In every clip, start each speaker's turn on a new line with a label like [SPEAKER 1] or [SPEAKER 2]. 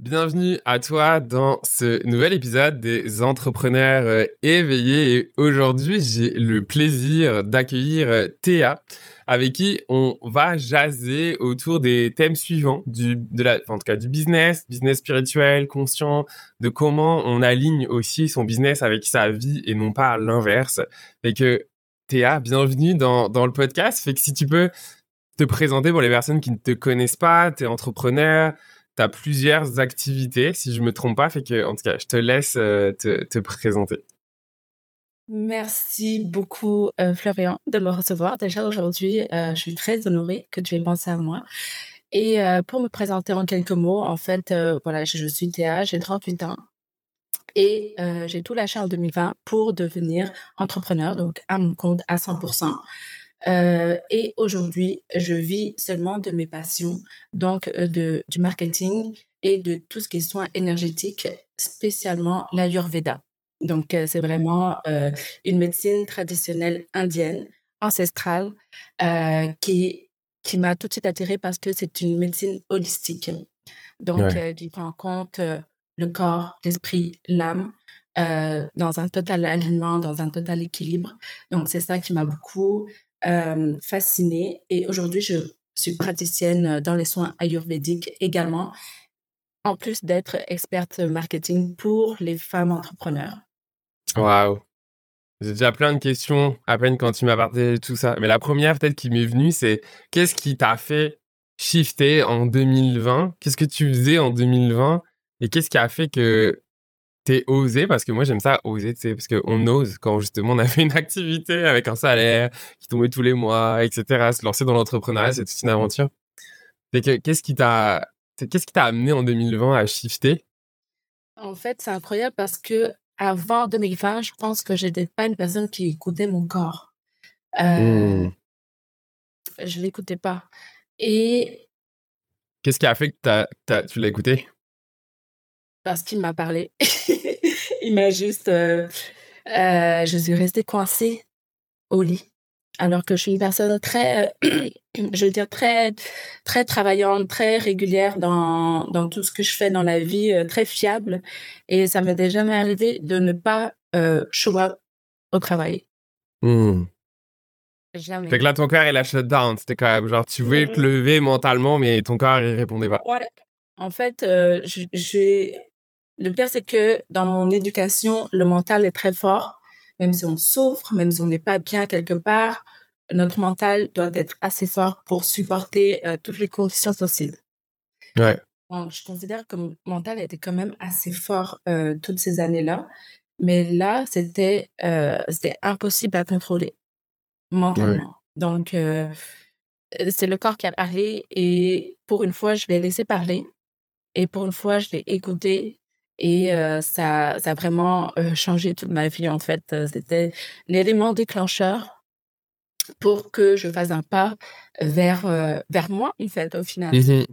[SPEAKER 1] Bienvenue à toi dans ce nouvel épisode des entrepreneurs éveillés. Et aujourd'hui, j'ai le plaisir d'accueillir Théa, avec qui on va jaser autour des thèmes suivants en tout cas du business spirituel, conscient, de comment on aligne aussi son business avec sa vie et non pas l'inverse. Fait que Théa, bienvenue dans le podcast. Fait que si tu peux te présenter pour les personnes qui ne te connaissent pas, t'es entrepreneur, t'as plusieurs activités, si je me trompe pas, fait que, en tout cas, je te laisse te présenter.
[SPEAKER 2] Merci beaucoup, Florian, de me recevoir. Déjà aujourd'hui, je suis très honorée que tu aies pensé à moi. Et pour me présenter en quelques mots, en fait, voilà, je suis Théa, j'ai 38 ans et j'ai tout lâché en 2020 pour devenir entrepreneur, donc à mon compte à 100%. Et aujourd'hui, je vis seulement de mes passions, donc du marketing et de tout ce qui est soins énergétiques, spécialement l'Ayurveda. Donc, c'est vraiment une médecine traditionnelle indienne, ancestrale, qui m'a tout de suite attirée parce que c'est une médecine holistique. Donc,
[SPEAKER 1] Ouais.
[SPEAKER 2] qui prend en compte le corps, l'esprit, l'âme, dans un total alignement, dans un total équilibre. Donc, c'est ça qui m'a beaucoup fascinée. Et aujourd'hui, je suis praticienne dans les soins ayurvédiques également, en plus d'être experte marketing pour les femmes entrepreneurs.
[SPEAKER 1] Waouh. J'ai déjà plein de questions à peine quand tu m'as partagé tout ça. Mais la première, peut-être, qui m'est venue, c'est qu'est-ce qui t'a fait shifter en 2020? Qu'est-ce que tu faisais en 2020? Et qu'est-ce qui a fait que t'es osé? Parce que moi, j'aime ça, oser, tu sais, parce qu'on ose quand, justement, on a fait une activité avec un salaire qui tombait tous les mois, etc. Se lancer dans l'entrepreneuriat, c'est toute une aventure. C'est que, qu'est-ce qui t'a amené en 2020 à shifter?
[SPEAKER 2] En fait, c'est incroyable parce que avant 2020, je pense que je n'étais pas une personne qui écoutait mon corps. Euh,
[SPEAKER 1] Hmm.
[SPEAKER 2] je l'écoutais pas. Et
[SPEAKER 1] Qu'est-ce qui a fait que tu l'as écouté?
[SPEAKER 2] parce qu'il m'a parlé, il m'a juste, je suis restée coincée au lit. Alors que je suis une personne très, je veux dire très, très travaillante, très régulière dans tout ce que je fais dans la vie, très fiable. Et ça m'était jamais arrivé de ne pas show up au travail.
[SPEAKER 1] Hmm. Fait
[SPEAKER 2] Jamais.
[SPEAKER 1] que là, ton cœur, il a shut down. C'était quand même genre, tu voulais te lever mentalement, mais ton corps, il répondait pas.
[SPEAKER 2] Ouais. En fait, le pire, c'est que dans mon éducation, le mental est très fort. Même si on souffre, même si on n'est pas bien quelque part, notre mental doit être assez fort pour supporter toutes les conditions possibles.
[SPEAKER 1] Ouais,
[SPEAKER 2] Donc, je considère que mon mental était quand même assez fort toutes ces années-là. Mais là, c'était impossible à contrôler
[SPEAKER 1] ouais,
[SPEAKER 2] mentalement. Donc, c'est le corps qui a parlé et pour une fois, je l'ai laissé parler. Et pour une fois, je l'ai écouté et ça a vraiment changé toute ma vie, en fait. C'était l'élément déclencheur pour que je fasse un pas vers moi, en fait, au final.
[SPEAKER 1] Mhm.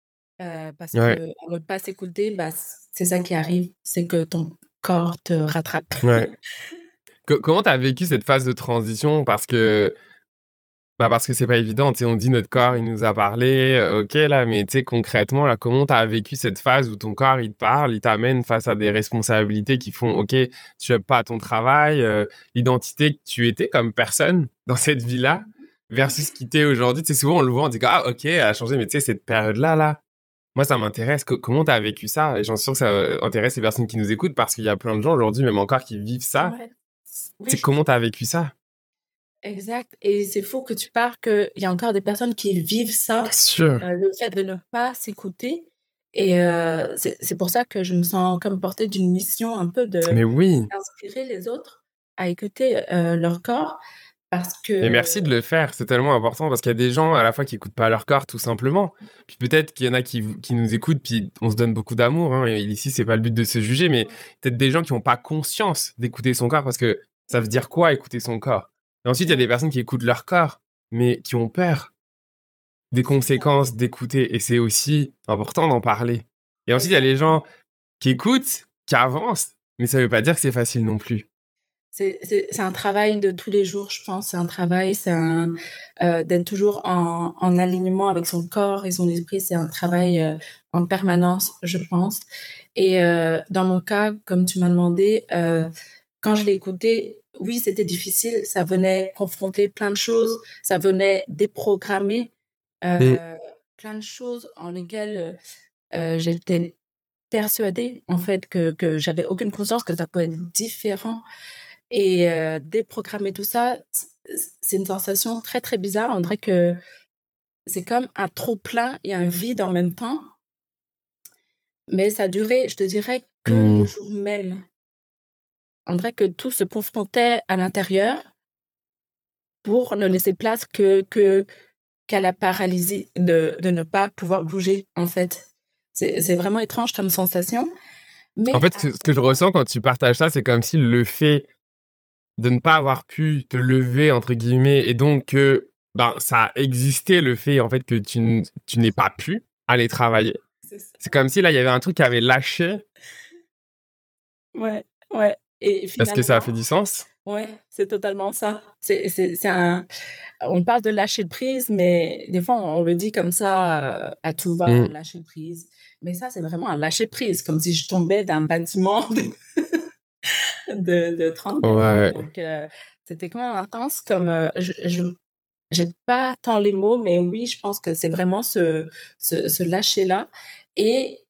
[SPEAKER 2] Parce
[SPEAKER 1] Ouais,
[SPEAKER 2] que ne pas s'écouter, bah, c'est ça qui arrive, c'est que ton corps te rattrape.
[SPEAKER 1] ouais. Comment t'as vécu cette phase de transition? Parce que c'est pas évident, tu sais, on dit notre corps, il nous a parlé, ok, là, mais tu sais, concrètement, là, comment t'as vécu cette phase où ton corps, il te parle, il t'amène face à des responsabilités qui font, ok, tu n'aimes pas ton travail, l'identité que tu étais comme personne dans cette vie-là, versus qui t'es aujourd'hui. Tu sais, souvent, on le voit, on dit, ah, ok, elle a changé, mais tu sais, cette période-là, là, moi, ça m'intéresse. Comment t'as vécu ça? Et j'en suis sûr que ça intéresse les personnes qui nous écoutent parce qu'il y a plein de gens aujourd'hui, même encore, qui vivent ça.
[SPEAKER 2] Ouais.
[SPEAKER 1] Tu sais,
[SPEAKER 2] Oui,
[SPEAKER 1] comment t'as vécu ça?
[SPEAKER 2] exact. Et c'est fou que tu parles qu'il y a encore des personnes qui vivent ça,
[SPEAKER 1] Bien sûr.
[SPEAKER 2] le fait de ne pas s'écouter. Et c'est pour ça que je me sens comme portée d'une mission un peu
[SPEAKER 1] Mais oui.
[SPEAKER 2] d'inspirer les autres à écouter leur corps parce
[SPEAKER 1] Mais
[SPEAKER 2] que
[SPEAKER 1] merci de le faire, c'est tellement important parce qu'il y a des gens à la fois qui écoutent pas leur corps tout simplement. Puis peut-être qu'il y en a qui nous écoutent puis on se donne beaucoup d'amour. Hein, et ici, c'est pas le but de se juger, mais peut-être des gens qui ont pas conscience d'écouter son corps parce que ça veut dire quoi écouter son corps? Et ensuite, il y a des personnes qui écoutent leur corps, mais qui ont peur des
[SPEAKER 2] c'est ça,
[SPEAKER 1] conséquences d'écouter. Et c'est aussi important d'en parler. Et ensuite, il y a les
[SPEAKER 2] exactement.
[SPEAKER 1] gens qui écoutent, qui avancent, mais ça veut pas dire que c'est facile non plus.
[SPEAKER 2] C'est un travail de tous les jours, je pense. C'est un travail, d'être toujours en alignement avec son corps et son esprit. C'est un travail en permanence, je pense. Et dans mon cas, comme tu m'as demandé, quand je l'ai écouté, oui, c'était difficile. Ça venait confronter plein de choses. Ça venait déprogrammer
[SPEAKER 1] Mm.
[SPEAKER 2] plein de choses en lesquelles j'étais persuadée, en fait, que j'avais aucune conscience que ça pouvait être différent. Et déprogrammer tout ça, c'est une sensation très, très bizarre. On dirait que c'est comme un trop-plein et un vide en même temps. Mais ça a duré, je te dirais, que le
[SPEAKER 1] Mm.
[SPEAKER 2] jour même. On dirait que tout se confrontait à l'intérieur pour ne laisser place qu'à la paralysie de ne pas pouvoir bouger, en fait. C'est vraiment étrange comme sensation.
[SPEAKER 1] En
[SPEAKER 2] Mais
[SPEAKER 1] fait, ce que je ressens quand tu partages ça, c'est comme si le fait de ne pas avoir pu te lever, entre guillemets, et donc que ben, ça a existé le fait, en fait, que tu n'aies pas pu aller travailler.
[SPEAKER 2] c'est ça.
[SPEAKER 1] C'est comme si là, il y avait un truc qui avait lâché.
[SPEAKER 2] Ouais, ouais. Et
[SPEAKER 1] Est-ce que ça a
[SPEAKER 2] finalement,
[SPEAKER 1] fait du sens?
[SPEAKER 2] ouais, c'est totalement ça. C'est un on parle de lâcher prise, mais des fois, on le dit comme ça, à tout va,
[SPEAKER 1] Mm.
[SPEAKER 2] lâcher prise. Mais ça, c'est vraiment un lâcher prise, comme si je tombais d'un bâtiment de 30
[SPEAKER 1] Ouais.
[SPEAKER 2] donc c'était quand même intense comme, je j'ai pas tant les mots, mais oui, je pense que c'est vraiment ce lâcher-là et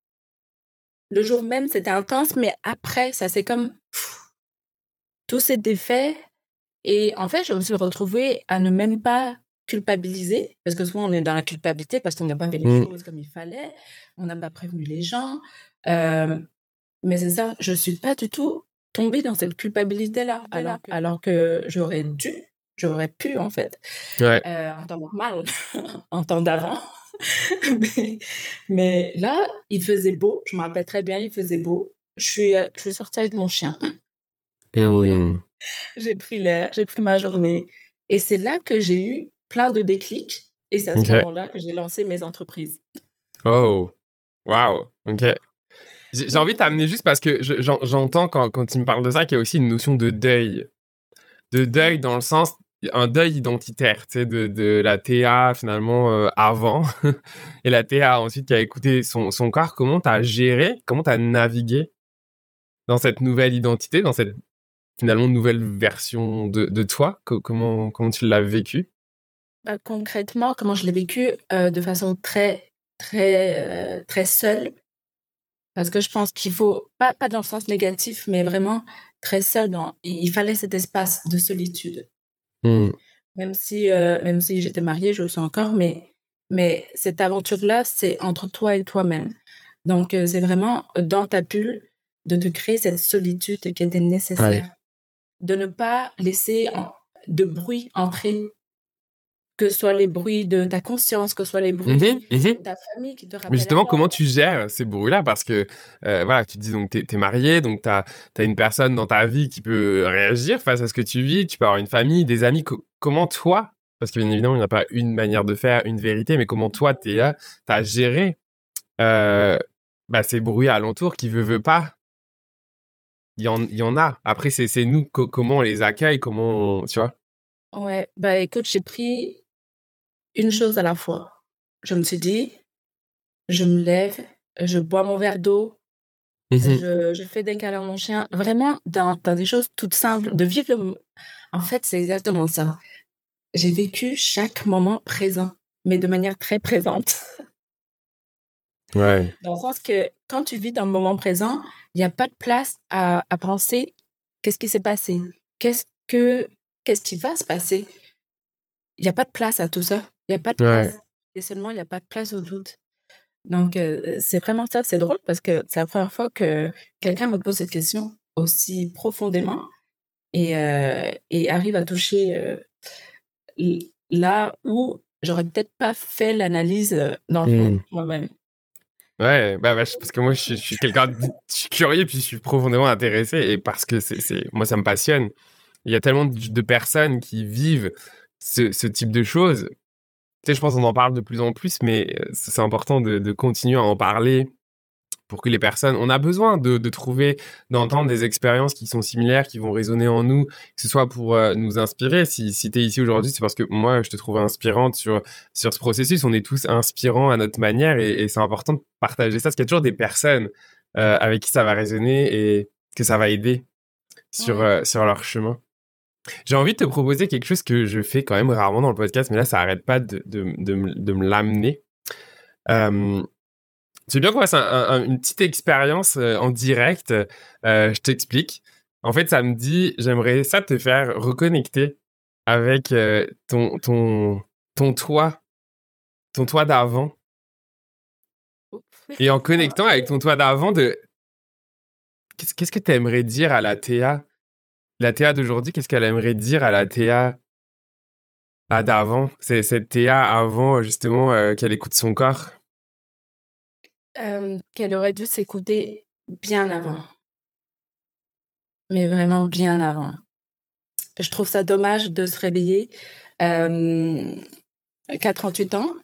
[SPEAKER 2] le jour même, c'était intense, mais après, ça s'est comme tout s'est défait. Et en fait, je me suis retrouvée à ne même pas culpabiliser, parce que souvent on est dans la culpabilité parce qu'on n'a pas fait les
[SPEAKER 1] Mm.
[SPEAKER 2] choses comme il fallait, on n'a pas prévenu les gens. Euh, mais c'est ça, je suis pas du tout tombée dans cette culpabilité-là, alors que j'aurais pu en fait,
[SPEAKER 1] Ouais.
[SPEAKER 2] en temps normal, en temps d'avant. mais, mais là, il faisait beau, je me rappelle très bien, il faisait beau. Je suis sortie avec mon chien.
[SPEAKER 1] Mm.
[SPEAKER 2] J'ai pris l'air, j'ai pris ma journée. Et c'est là que j'ai eu plein de déclics. Et c'est à ce
[SPEAKER 1] Ok.
[SPEAKER 2] moment-là que j'ai lancé mes entreprises.
[SPEAKER 1] Oh. Wow. Ok. J'ai envie de t'amener juste parce que j'entends quand tu me parles de ça qu'il y a aussi une notion de deuil. De deuil dans le sens, un deuil identitaire, tu sais, de la Théa finalement avant et la Théa ensuite qui a écouté son corps. Comment t'as géré, comment t'as navigué dans cette nouvelle identité, dans cette finalement nouvelle version de toi? Comment tu l'as vécu?
[SPEAKER 2] Bah, concrètement, comment je l'ai vécu de façon très, très, très seule. Parce que je pense qu'il faut, pas dans le sens négatif, mais vraiment très seule. Il fallait cet espace de solitude.
[SPEAKER 1] Hmm.
[SPEAKER 2] Même si j'étais mariée, je le suis encore, mais cette aventure-là, c'est entre toi et toi-même. Donc, c'est vraiment dans ta bulle de te créer cette solitude qui était
[SPEAKER 1] Ouais.
[SPEAKER 2] nécessaire. De ne pas laisser de bruit entrer, que ce soit les bruits de ta conscience, que ce soit les bruits
[SPEAKER 1] Mhm, mhm.
[SPEAKER 2] de ta famille qui te
[SPEAKER 1] Mais
[SPEAKER 2] rappellent à
[SPEAKER 1] justement, comment
[SPEAKER 2] l'ordre.
[SPEAKER 1] tu gères ces bruits-là? Parce que, voilà, tu dis donc t'es marié, donc t'as une personne dans ta vie qui peut réagir face à ce que tu vis, tu peux avoir une famille, des amis. Comment toi, parce que bien évidemment, il n'y a pas une manière de faire, une vérité, mais comment toi, t'as géré euh, bah, ces bruits alentours qui veut pas, il y en a. Après, c'est nous, comment on les accueille, tu vois?
[SPEAKER 2] Ouais, bah écoute, j'ai pris une chose à la fois. Je me suis dit, je me lève, je bois mon verre d'eau,
[SPEAKER 1] Mhm.
[SPEAKER 2] je fais des câlins à mon chien. Vraiment, dans des choses toutes simples, de vivre En fait, c'est exactement ça. J'ai vécu chaque moment présent, mais de manière très présente.
[SPEAKER 1] Ouais.
[SPEAKER 2] Dans le sens que quand tu vis dans le moment présent, il n'y a pas de place à penser qu'est-ce qui s'est passé, qu'est-ce que qu'est-ce qui va se passer. Il n'y a pas de place à tout ça. Il n'y a pas de
[SPEAKER 1] Ouais.
[SPEAKER 2] place. Et seulement, il n'y a pas de place au doute. Donc, c'est vraiment ça. C'est drôle parce que c'est la première fois que quelqu'un me pose cette question aussi profondément et arrive à toucher là où j'aurais peut-être pas fait l'analyse dans le fond
[SPEAKER 1] Hmm.
[SPEAKER 2] moi-même.
[SPEAKER 1] Ouais, parce que moi, je suis quelqu'un je suis curieux, puis je suis profondément intéressé, et parce que moi, ça me passionne. Il y a tellement de personnes qui vivent ce type de choses. Tu sais, je pense qu'on en parle de plus en plus, mais c'est important de continuer à en parler pour que les personnes... On a besoin de trouver, d'entendre des expériences qui sont similaires, qui vont résonner en nous, que ce soit pour nous inspirer. Si tu es ici aujourd'hui, c'est parce que moi, je te trouve inspirante sur ce processus. On est tous inspirants à notre manière et c'est important de partager ça, parce qu'il y a toujours des personnes avec qui ça va résonner et que ça va aider sur leur chemin. J'ai envie de te proposer quelque chose que je fais quand même rarement dans le podcast, mais là, ça arrête pas de me l'amener. Tu veux bien qu'on fasse une petite expérience en direct? Je t'explique. En fait, samedi, j'aimerais ça te faire reconnecter avec ton toit d'avant. Et en connectant avec ton toit d'avant, qu'est-ce que tu aimerais dire à la Théa d'aujourd'hui? Qu'est-ce qu'elle aimerait dire à la Théa d'avant? C'est cette Théa avant, justement, qu'elle écoute son corps.
[SPEAKER 2] Qu'elle aurait dû s'écouter bien avant. Mais vraiment bien avant. Je trouve ça dommage de se réveiller qu'à 38 ans,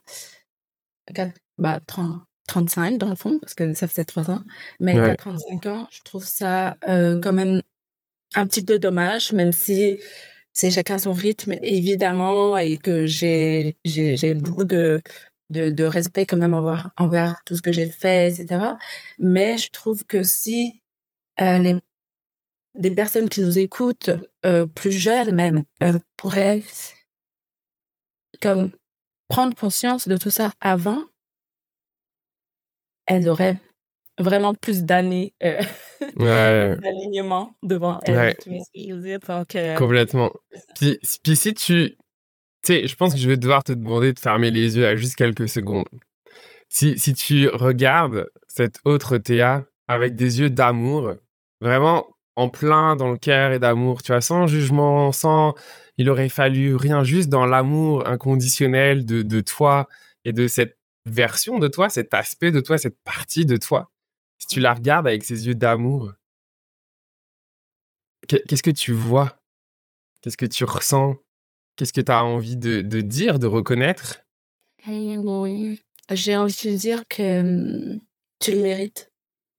[SPEAKER 2] 35 dans le fond, parce que ça faisait 3 ans, mais qu'à 35 ans, je trouve ça quand même un petit peu dommage, même si c'est chacun son rythme, évidemment, et que j'ai beaucoup de respect quand même envers tout ce que j'ai fait, etc. Mais je trouve que si des personnes qui nous écoutent, plus jeunes même, pourraient comme prendre conscience de tout ça avant, elles auraient vraiment plus d'années d'alignement devant elles.
[SPEAKER 1] Ouais.
[SPEAKER 2] Tu vois ce que je veux dire?
[SPEAKER 1] Complètement. Puis si tu sais, je pense que je vais devoir te demander de fermer les yeux à juste quelques secondes. Si tu regardes cette autre Théa avec des yeux d'amour, vraiment en plein dans le cœur et d'amour, tu vois, sans jugement, sans il aurait fallu rien, juste dans l'amour inconditionnel de toi et de cette version de toi, cet aspect de toi, cette partie de toi. Si tu la regardes avec ces yeux d'amour, qu'est-ce que tu vois? Qu'est-ce que tu ressens? Qu'est-ce que tu as envie de dire, de reconnaître?
[SPEAKER 2] J'ai envie de dire que tu le mérites.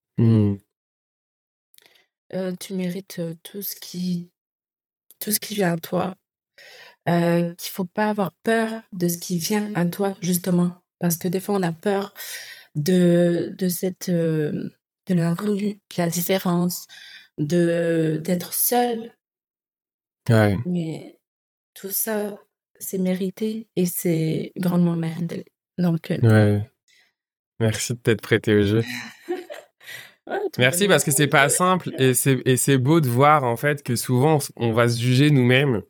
[SPEAKER 2] Tu mérites tout ce qui vient à toi. Qu'il faut pas avoir peur de ce qui vient à toi, justement. Parce que des fois, on a peur de l'inconnu, de la différence, d'être seul.
[SPEAKER 1] Ouais.
[SPEAKER 2] Mais tout ça, c'est mérité et c'est grandement mérité. Donc,
[SPEAKER 1] Ouais. Merci de t'être prêté au jeu. Merci parce que c'est pas simple et c'est beau de voir en fait que souvent on va se juger nous-mêmes.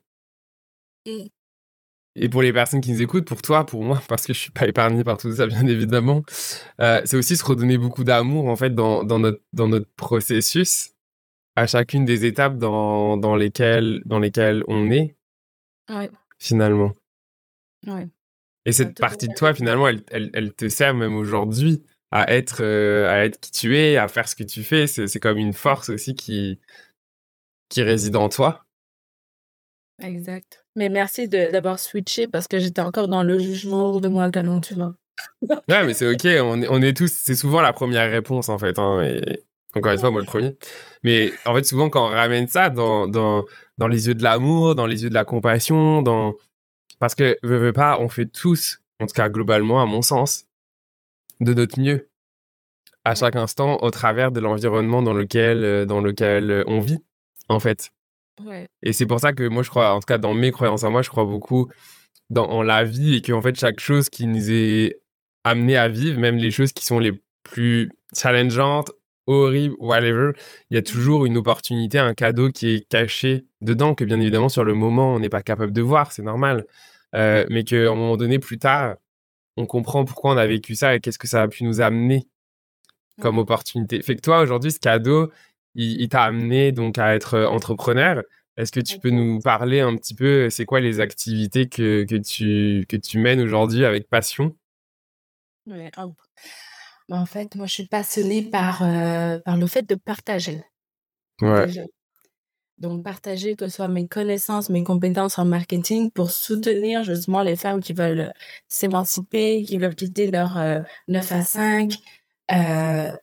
[SPEAKER 1] Et pour les personnes qui nous écoutent, pour toi, pour moi, parce que je suis pas épargné par tout ça, bien évidemment, c'est aussi se redonner beaucoup d'amour en fait dans notre processus, à chacune des étapes dans lesquelles on est, finalement.
[SPEAKER 2] Ouais.
[SPEAKER 1] Et cette partie de toi, finalement, elle te sert même aujourd'hui à être qui tu es, à faire ce que tu fais. C'est comme une force aussi qui réside en toi.
[SPEAKER 2] Exact. Mais merci d'avoir switché parce que j'étais encore dans le jugement de moi canon, tu vois.
[SPEAKER 1] Ouais, mais c'est ok. On est tous. C'est souvent la première réponse en fait. Hein, et encore une fois, moi le premier. Mais en fait, souvent quand on ramène ça dans les yeux de l'amour, dans les yeux de la compassion, parce que veux pas, on fait tous, en tout cas globalement, à mon sens, de notre mieux à chaque instant au travers de l'environnement dans lequel on vit, en fait.
[SPEAKER 2] Ouais.
[SPEAKER 1] Et c'est pour ça que moi, je crois, en tout cas dans mes croyances à moi, je crois beaucoup en la vie et qu'en fait, chaque chose qui nous est amenée à vivre, même les choses qui sont les plus challengeantes, horribles, whatever, il y a toujours une opportunité, un cadeau qui est caché dedans, que bien évidemment, sur le moment, on n'est pas capable de voir, c'est normal. Mais qu'à un moment donné, plus tard, on comprend pourquoi on a vécu ça et qu'est-ce que ça a pu nous amener comme opportunité. Fait que toi, aujourd'hui, ce cadeau, il t'a amené donc à être entrepreneur. Est-ce que tu peux nous parler un petit peu, c'est quoi les activités que tu mènes aujourd'hui avec passion?
[SPEAKER 2] Ouais. En fait, moi, je suis passionnée par le fait de partager.
[SPEAKER 1] Ouais.
[SPEAKER 2] Déjà. Donc, partager que ce soit mes connaissances, mes compétences en marketing pour soutenir justement les femmes qui veulent s'émanciper, qui veulent quitter leur 9 à 5,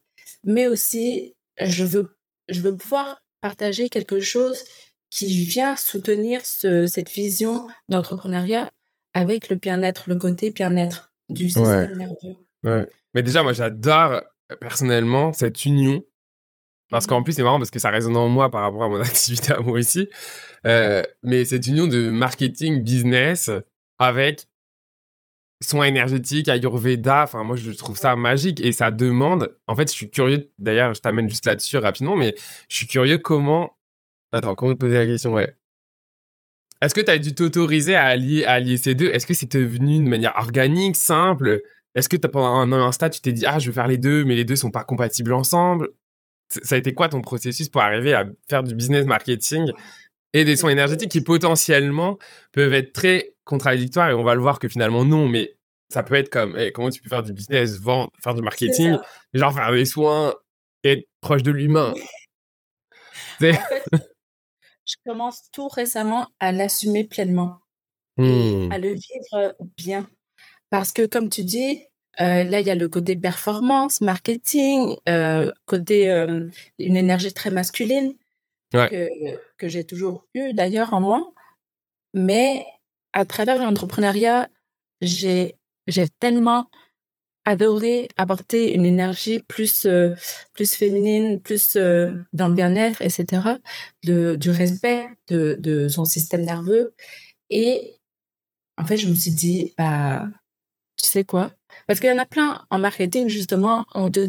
[SPEAKER 2] mais aussi je veux pouvoir partager quelque chose qui vient soutenir cette vision d'entrepreneuriat avec le bien-être, le côté bien-être du
[SPEAKER 1] Ouais,
[SPEAKER 2] système nerveux.
[SPEAKER 1] ouais. Mais déjà, moi, j'adore personnellement cette union. Parce qu'en plus, c'est marrant parce que ça résonne en moi par rapport à mon activité à moi aussi. Mais cette union de marketing, business avec soins énergétiques, Ayurveda, enfin, moi, je trouve ça magique et ça demande. En fait, je suis curieux. D'ailleurs, je t'amène juste là-dessus rapidement, mais je suis curieux comment. Attends, comment te poser la question, ouais. Est-ce que tu as dû t'autoriser à allier ces deux? Est-ce que c'était venu de manière organique, simple? Est-ce que pendant un instant, tu t'es dit, ah, je veux faire les deux, mais les deux sont pas compatibles ensemble? Ça a été quoi ton processus pour arriver à faire du business marketing et des soins énergétiques qui potentiellement peuvent être très contradictoires et on va le voir que finalement non, mais ça peut être comme, comment tu peux faire du business, vendre, faire du
[SPEAKER 2] C'est
[SPEAKER 1] marketing,
[SPEAKER 2] ça.
[SPEAKER 1] genre faire des soins, être proche de l'humain. C'est...
[SPEAKER 2] En fait, je commence tout récemment à l'assumer pleinement et
[SPEAKER 1] Hmm.
[SPEAKER 2] à le vivre bien. Parce que comme tu dis, là, il y a le côté performance, marketing, côté une énergie très masculine
[SPEAKER 1] Ouais,
[SPEAKER 2] que, que j'ai toujours eu d'ailleurs en moi. Mais à travers l'entrepreneuriat, j'ai tellement adoré apporter une énergie plus féminine, plus dans le bien-être, etc., du respect de son système nerveux. Et en fait, je me suis dit, bah, tu sais quoi? Parce qu'il y en a plein en marketing, justement,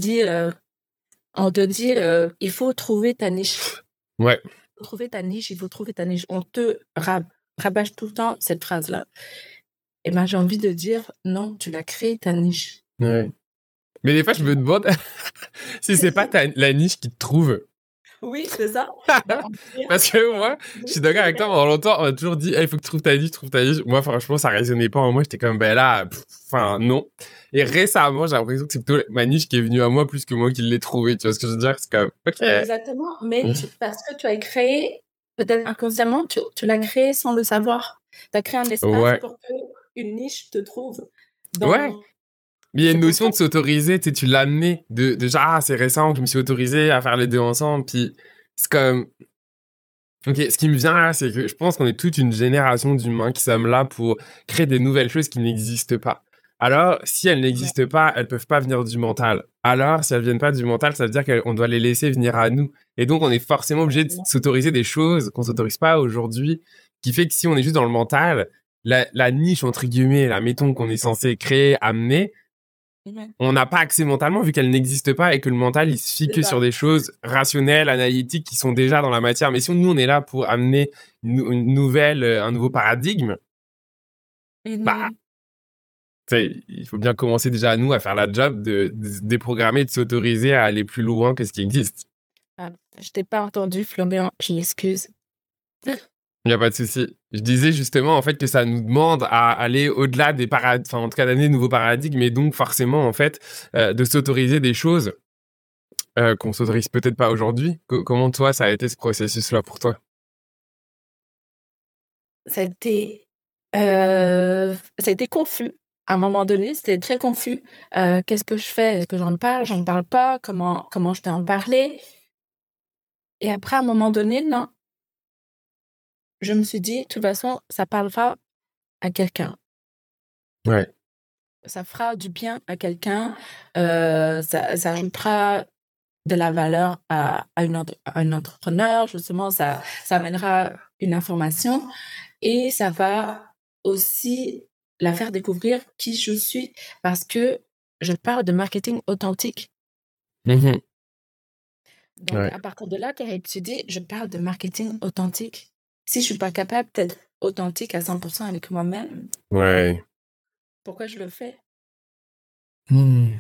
[SPEAKER 2] on te dit, il faut trouver ta niche.
[SPEAKER 1] ouais,
[SPEAKER 2] Il faut trouver ta niche, il faut trouver ta niche. On te rabâche tout le temps cette phrase-là. Et ben, j'ai envie de dire, non, tu l'as créé ta niche.
[SPEAKER 1] ouais. Mais des fois, je me demande si c'est pas la niche qui te trouve.
[SPEAKER 2] Oui, c'est ça. Ben, on peut dire,
[SPEAKER 1] Parce que moi, je suis d'accord avec toi, pendant longtemps, on m'a toujours dit, il faut que tu trouves ta niche, trouve ta niche. Moi, franchement, ça résonnait pas en moi. J'étais comme, ben là, enfin, non. Et récemment, j'ai l'impression que c'est plutôt ma niche qui est venue à moi plus que moi qui l'ai trouvée. Tu vois ce que je veux dire? C'est comme, ok.
[SPEAKER 2] exactement. Mais parce que tu as créé, peut-être inconsciemment, tu l'as créé sans le savoir. Tu as créé un espace
[SPEAKER 1] Ouais.
[SPEAKER 2] pour qu'une niche te trouve.
[SPEAKER 1] Ouais.
[SPEAKER 2] Dans...
[SPEAKER 1] Mais il y a
[SPEAKER 2] C'est
[SPEAKER 1] une
[SPEAKER 2] pour ça.
[SPEAKER 1] notion de s'autoriser, tu sais, tu l'as amené de genre, ah, c'est récent que je me suis autorisé à faire les deux ensemble. Puis c'est comme, ok, ce qui me vient là, c'est que je pense qu'on est toute une génération d'humains qui sommes là pour créer des nouvelles choses qui n'existent pas. Alors, si elles
[SPEAKER 2] Ouais.
[SPEAKER 1] n'existent pas, elles peuvent pas venir du mental. Alors, si elles viennent pas du mental, ça veut dire qu'on doit les laisser venir à nous. Et donc, on est forcément obligé de
[SPEAKER 2] Exactement.
[SPEAKER 1] s'autoriser des choses qu'on s'autorise pas aujourd'hui, qui fait que si on est juste dans le mental, la niche, entre guillemets, la mettons qu'on est censé créer, amener,
[SPEAKER 2] Ouais.
[SPEAKER 1] on n'a pas accès mentalement vu qu'elle n'existe pas et que le mental il se fie
[SPEAKER 2] C'est
[SPEAKER 1] que sur
[SPEAKER 2] ça.
[SPEAKER 1] des choses rationnelles, analytiques qui sont déjà dans la matière. Mais si nous on est là pour amener une nouvelle, un nouveau paradigme, bah
[SPEAKER 2] Mhm.
[SPEAKER 1] tu sais, il faut bien commencer déjà à nous à faire la job de se déprogrammer, de s'autoriser à aller plus loin que ce qui existe.
[SPEAKER 2] Ah, je t'ai pas entendu, Florian, je m'excuse.
[SPEAKER 1] Il n'y a pas de souci. Je disais justement en fait que ça nous demande à aller au-delà des paradigmes, enfin en tout cas d'amener de nouveaux paradigmes, et donc forcément en fait de s'autoriser des choses qu'on s'autorise peut-être pas aujourd'hui. Comment toi ça a été ce processus-là pour toi?
[SPEAKER 2] Ça a été, ça a été confus. À un moment donné, c'était très confus. Qu'est-ce que je fais? Est-ce que j'en parle? J'en parle pas? Comment je vais en parler? Et après, à un moment donné, non. Je me suis dit, de toute façon, ça parlera à quelqu'un.
[SPEAKER 1] Ouais.
[SPEAKER 2] Ça fera du bien à quelqu'un. Ça ajoutera de la valeur à un entrepreneur. Justement, ça amènera une information et ça va aussi la faire découvrir qui je suis parce que je parle de marketing authentique.
[SPEAKER 1] Mhm.
[SPEAKER 2] Donc,
[SPEAKER 1] Ouais.
[SPEAKER 2] à partir de là, quand tu dis, je parle de marketing authentique. Si je suis pas capable d'être authentique à 100% avec moi-même,
[SPEAKER 1] Ouais.
[SPEAKER 2] pourquoi je le fais?
[SPEAKER 1] Hmm.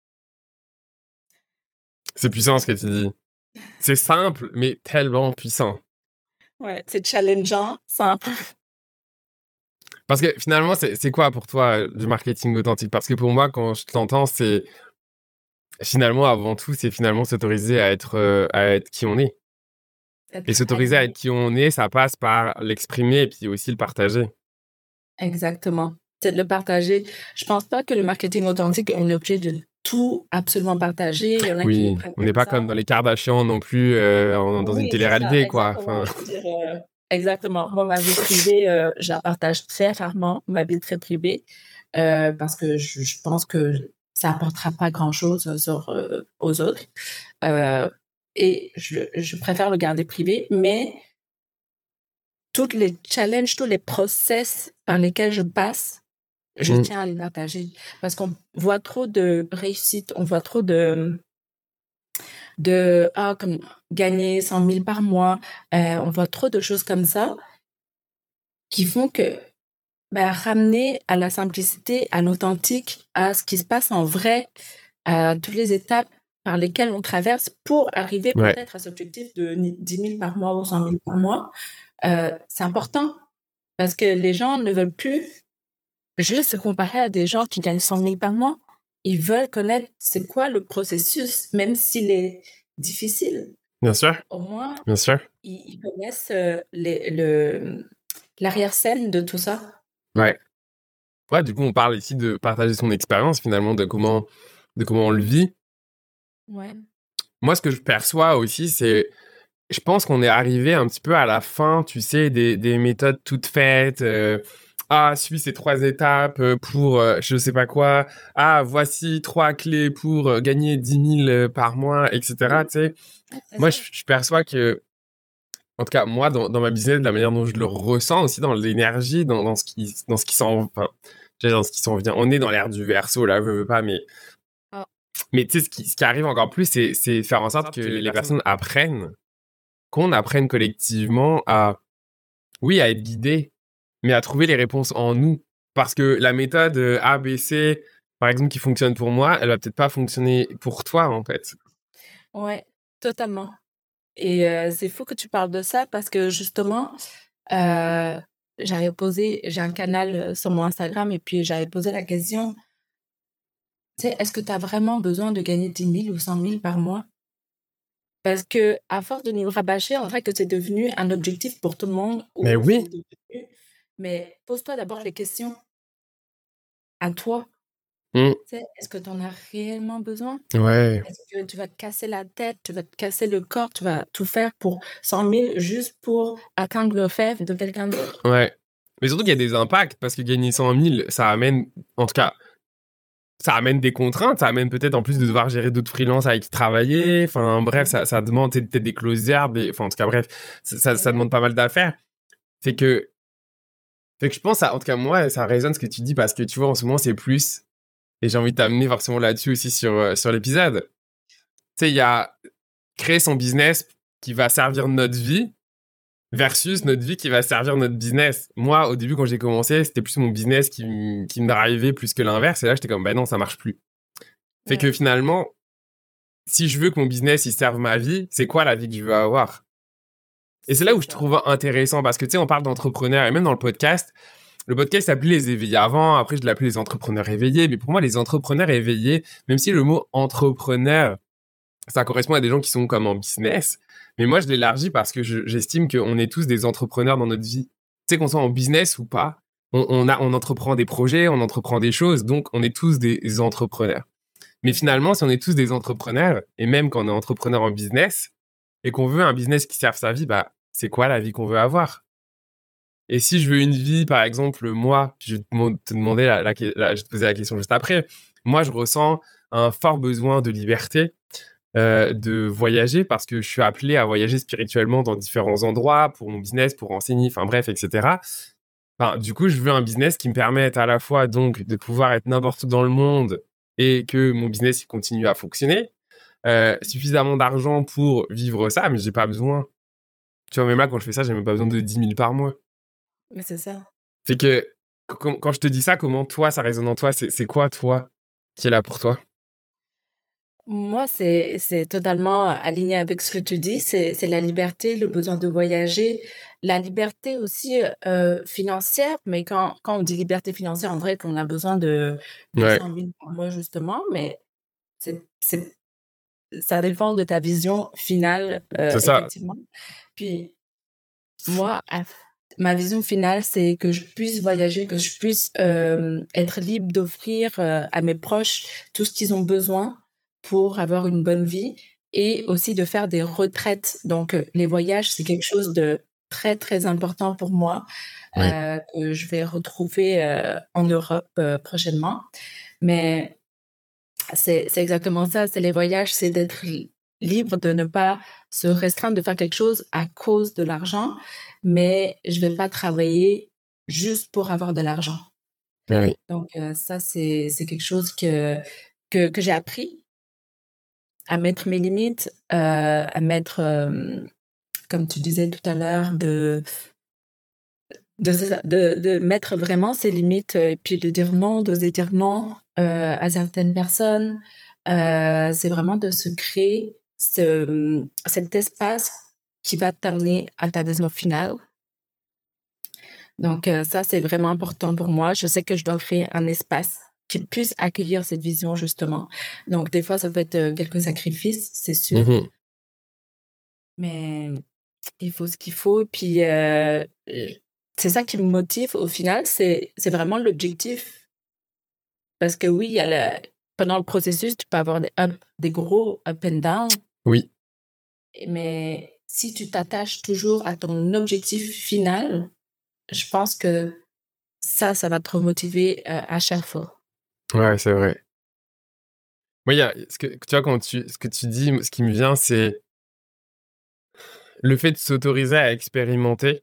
[SPEAKER 1] C'est puissant ce que tu dis. C'est simple, mais tellement puissant.
[SPEAKER 2] Ouais, c'est challengeant, simple.
[SPEAKER 1] Parce que finalement, c'est quoi pour toi du marketing authentique? Parce que pour moi, quand je t'entends, c'est finalement, avant tout, c'est finalement s'autoriser à être qui on est. Et
[SPEAKER 2] Être
[SPEAKER 1] s'autoriser à être
[SPEAKER 2] aligné.
[SPEAKER 1] qui on est, ça passe par l'exprimer et puis aussi le partager.
[SPEAKER 2] Exactement. C'est de le partager. Je pense pas que le marketing authentique est un objet tout absolument partager. Il y en a qui le
[SPEAKER 1] Oui,
[SPEAKER 2] prennent
[SPEAKER 1] on n'est
[SPEAKER 2] comme
[SPEAKER 1] pas comme
[SPEAKER 2] ça.
[SPEAKER 1] dans les Kardashians non plus, dans une
[SPEAKER 2] Oui, c'est ça,
[SPEAKER 1] télé-réalité, quoi.
[SPEAKER 2] exactement.
[SPEAKER 1] Enfin,
[SPEAKER 2] Je veux dire, exactement. Moi, ma vie privée, je la partage très rarement, ma vie très privée, parce que je pense que ça apportera pas grand-chose aux autres. Euh, et je préfère le garder privé, mais tous les challenges, tous les process par lesquels je passe, je
[SPEAKER 1] mm,
[SPEAKER 2] tiens à les partager. Parce qu'on voit trop de réussite, on voit trop comme gagner 100 000 par mois. On voit trop de choses comme ça qui font que ramener à la simplicité, à l'authentique, à ce qui se passe en vrai, à toutes les étapes par lesquelles on traverse pour arriver
[SPEAKER 1] ouais,
[SPEAKER 2] peut-être à cet objectif de 10 000 par mois ou 100 000 par mois, c'est important parce que les gens ne veulent plus juste se comparer à des gens qui gagnent 100 000 par mois. Ils veulent connaître c'est quoi le processus, même s'il est difficile.
[SPEAKER 1] bien sûr,
[SPEAKER 2] Au moins,
[SPEAKER 1] bien sûr.
[SPEAKER 2] ils connaissent l'arrière-scène de tout ça.
[SPEAKER 1] Ouais. Ouais, du coup, on parle ici de partager son expérience, finalement, de comment on le vit.
[SPEAKER 2] Ouais.
[SPEAKER 1] Moi, ce que je perçois aussi, c'est, je pense qu'on est arrivé un petit peu à la fin, tu sais, des méthodes toutes faites. Suis ces 3 étapes pour je sais pas quoi. Voici 3 clés pour gagner 10 000 par mois, etc. Tu sais,
[SPEAKER 2] Ouais, c'est
[SPEAKER 1] moi,
[SPEAKER 2] ça.
[SPEAKER 1] je perçois que, en tout cas, moi, dans ma business, de la manière dont je le ressens aussi, dans l'énergie, dans ce qui s'en, enfin, j'allais dire dans ce qui s'en vient. On est dans l'ère du verso, là, je veux pas,
[SPEAKER 2] Ah,
[SPEAKER 1] mais tu sais, ce qui arrive encore plus, c'est faire en sorte que les personnes apprennent, qu'on apprenne collectivement à, oui, à être guidés, mais à trouver les réponses en nous. Parce que la méthode A, B, C, par exemple, qui fonctionne pour moi, elle va peut-être pas fonctionner pour toi, en fait.
[SPEAKER 2] ouais, totalement. Et c'est fou que tu parles de ça parce que justement, euh, j'ai un canal sur mon Instagram et puis j'avais posé la question, tu sais, est-ce que tu as vraiment besoin de gagner 10 000 ou 100 000 par mois? Parce que à force de nous rabâcher, on dirait que c'est devenu un objectif pour tout le monde
[SPEAKER 1] Mais
[SPEAKER 2] ou c'est
[SPEAKER 1] oui,
[SPEAKER 2] devenu... Mais pose-toi d'abord les questions à toi.
[SPEAKER 1] mm,
[SPEAKER 2] Tu sais, est-ce que tu en as réellement besoin?
[SPEAKER 1] ouais,
[SPEAKER 2] Est-ce que tu vas te casser la tête, tu vas te casser le corps, tu vas tout faire pour 100 000 juste pour atteindre le rêve de quelqu'un d'autre?
[SPEAKER 1] ouais. Mais surtout qu'il y a des impacts, parce que gagner 100 000, ça amène, en tout cas, ça amène des contraintes, ça amène peut-être en plus de devoir gérer d'autres freelances avec qui travailler. Enfin, bref, ça demande peut-être des closers, enfin, en tout cas, bref, ça
[SPEAKER 2] Ouais,
[SPEAKER 1] demande pas mal d'affaires. C'est que, fait que je pense, en tout cas, moi, ça résonne ce que tu dis parce que tu vois, en ce moment, c'est plus, et j'ai envie de t'amener forcément là-dessus aussi sur l'épisode. Tu sais, il y a créer son business qui va servir notre vie versus notre vie qui va servir notre business. Moi, au début, quand j'ai commencé, c'était plus mon business qui me drivait plus que l'inverse. Et là, j'étais comme, bah non, ça marche plus. Fait
[SPEAKER 2] ouais,
[SPEAKER 1] que finalement, si je veux que mon business il serve ma vie, c'est quoi la vie que je veux avoir? Et c'est là
[SPEAKER 2] c'est
[SPEAKER 1] où je
[SPEAKER 2] ça.
[SPEAKER 1] trouve intéressant parce que tu sais, on parle d'entrepreneurs et même dans le podcast s'appelait les éveillés avant, après je l'appelais les entrepreneurs éveillés, mais pour moi les entrepreneurs éveillés, même si le mot entrepreneur, ça correspond à des gens qui sont comme en business, mais moi je l'élargis parce que j'estime qu'on est tous des entrepreneurs dans notre vie. Tu sais qu'on soit en business ou pas, on entreprend des projets, on entreprend des choses, donc on est tous des entrepreneurs. Mais
[SPEAKER 2] Exact.
[SPEAKER 1] finalement, si on est tous des entrepreneurs, et même quand on est entrepreneur en business, et qu'on veut un business qui serve sa vie, bah, c'est quoi la vie qu'on veut avoir? Et si je veux une vie, par exemple, moi, je vais te demander je vais te poser la question juste après. Moi, je ressens un fort besoin de liberté, de voyager parce que je suis appelé à voyager spirituellement dans différents endroits pour mon business, pour enseigner, enfin bref, etc. Enfin, du coup, je veux un business qui me permette à la fois donc de pouvoir être n'importe où dans le monde et que mon business il continue à fonctionner, suffisamment d'argent pour vivre ça, mais j'ai pas besoin. Tu vois, même là, quand je fais ça, j'ai même pas besoin de 10 000 par mois.
[SPEAKER 2] Mais c'est ça.
[SPEAKER 1] Fait que quand je te dis ça, comment toi, ça résonne en toi? C'est quoi, toi, qui est là pour toi?
[SPEAKER 2] Moi, c'est totalement aligné avec ce que tu dis. C'est la liberté, le besoin de voyager, la liberté aussi financière. Mais quand on dit liberté financière, en vrai, qu'on a besoin de
[SPEAKER 1] Ouais,
[SPEAKER 2] 100 000 par mois, justement. Mais c'est ça dépend de ta vision finale,
[SPEAKER 1] c'est ça.
[SPEAKER 2] effectivement. Puis moi, ma vision finale, c'est que je puisse voyager, que je puisse être libre d'offrir à mes proches tout ce qu'ils ont besoin pour avoir une bonne vie et aussi de faire des retraites. Donc, les voyages, c'est quelque chose de très, très important pour moi
[SPEAKER 1] Oui,
[SPEAKER 2] que je vais retrouver en Europe prochainement. Mais c'est exactement ça, c'est les voyages, c'est d'être libre, de ne pas se restreindre de faire quelque chose à cause de l'argent, mais je vais pas travailler juste pour avoir de l'argent.
[SPEAKER 1] oui.
[SPEAKER 2] Donc ça, c'est quelque chose que j'ai appris à mettre mes limites, à mettre, comme tu disais tout à l'heure, de mettre vraiment ses limites, et puis de dire non, d'oser dire non, à certaines personnes. C'est vraiment de se créer cet espace qui va t'amener à ta vision finale. Donc, ça, c'est vraiment important pour moi. Je sais que je dois créer un espace qui puisse accueillir cette vision, justement. Donc, des fois, ça peut être, quelques sacrifices, c'est sûr,
[SPEAKER 1] Mhm.
[SPEAKER 2] mais il faut ce qu'il faut. Puis, c'est ça qui me motive au final, c'est vraiment l'objectif. Parce que oui, il y a pendant le processus, tu peux avoir des gros up and down,
[SPEAKER 1] Oui,
[SPEAKER 2] mais si tu t'attaches toujours à ton objectif final, je pense que ça va te remotiver à chaque fois.
[SPEAKER 1] ouais, c'est vrai. Moi, il y a, tu vois, ce que tu dis, ce qui me vient, c'est le fait de s'autoriser à expérimenter.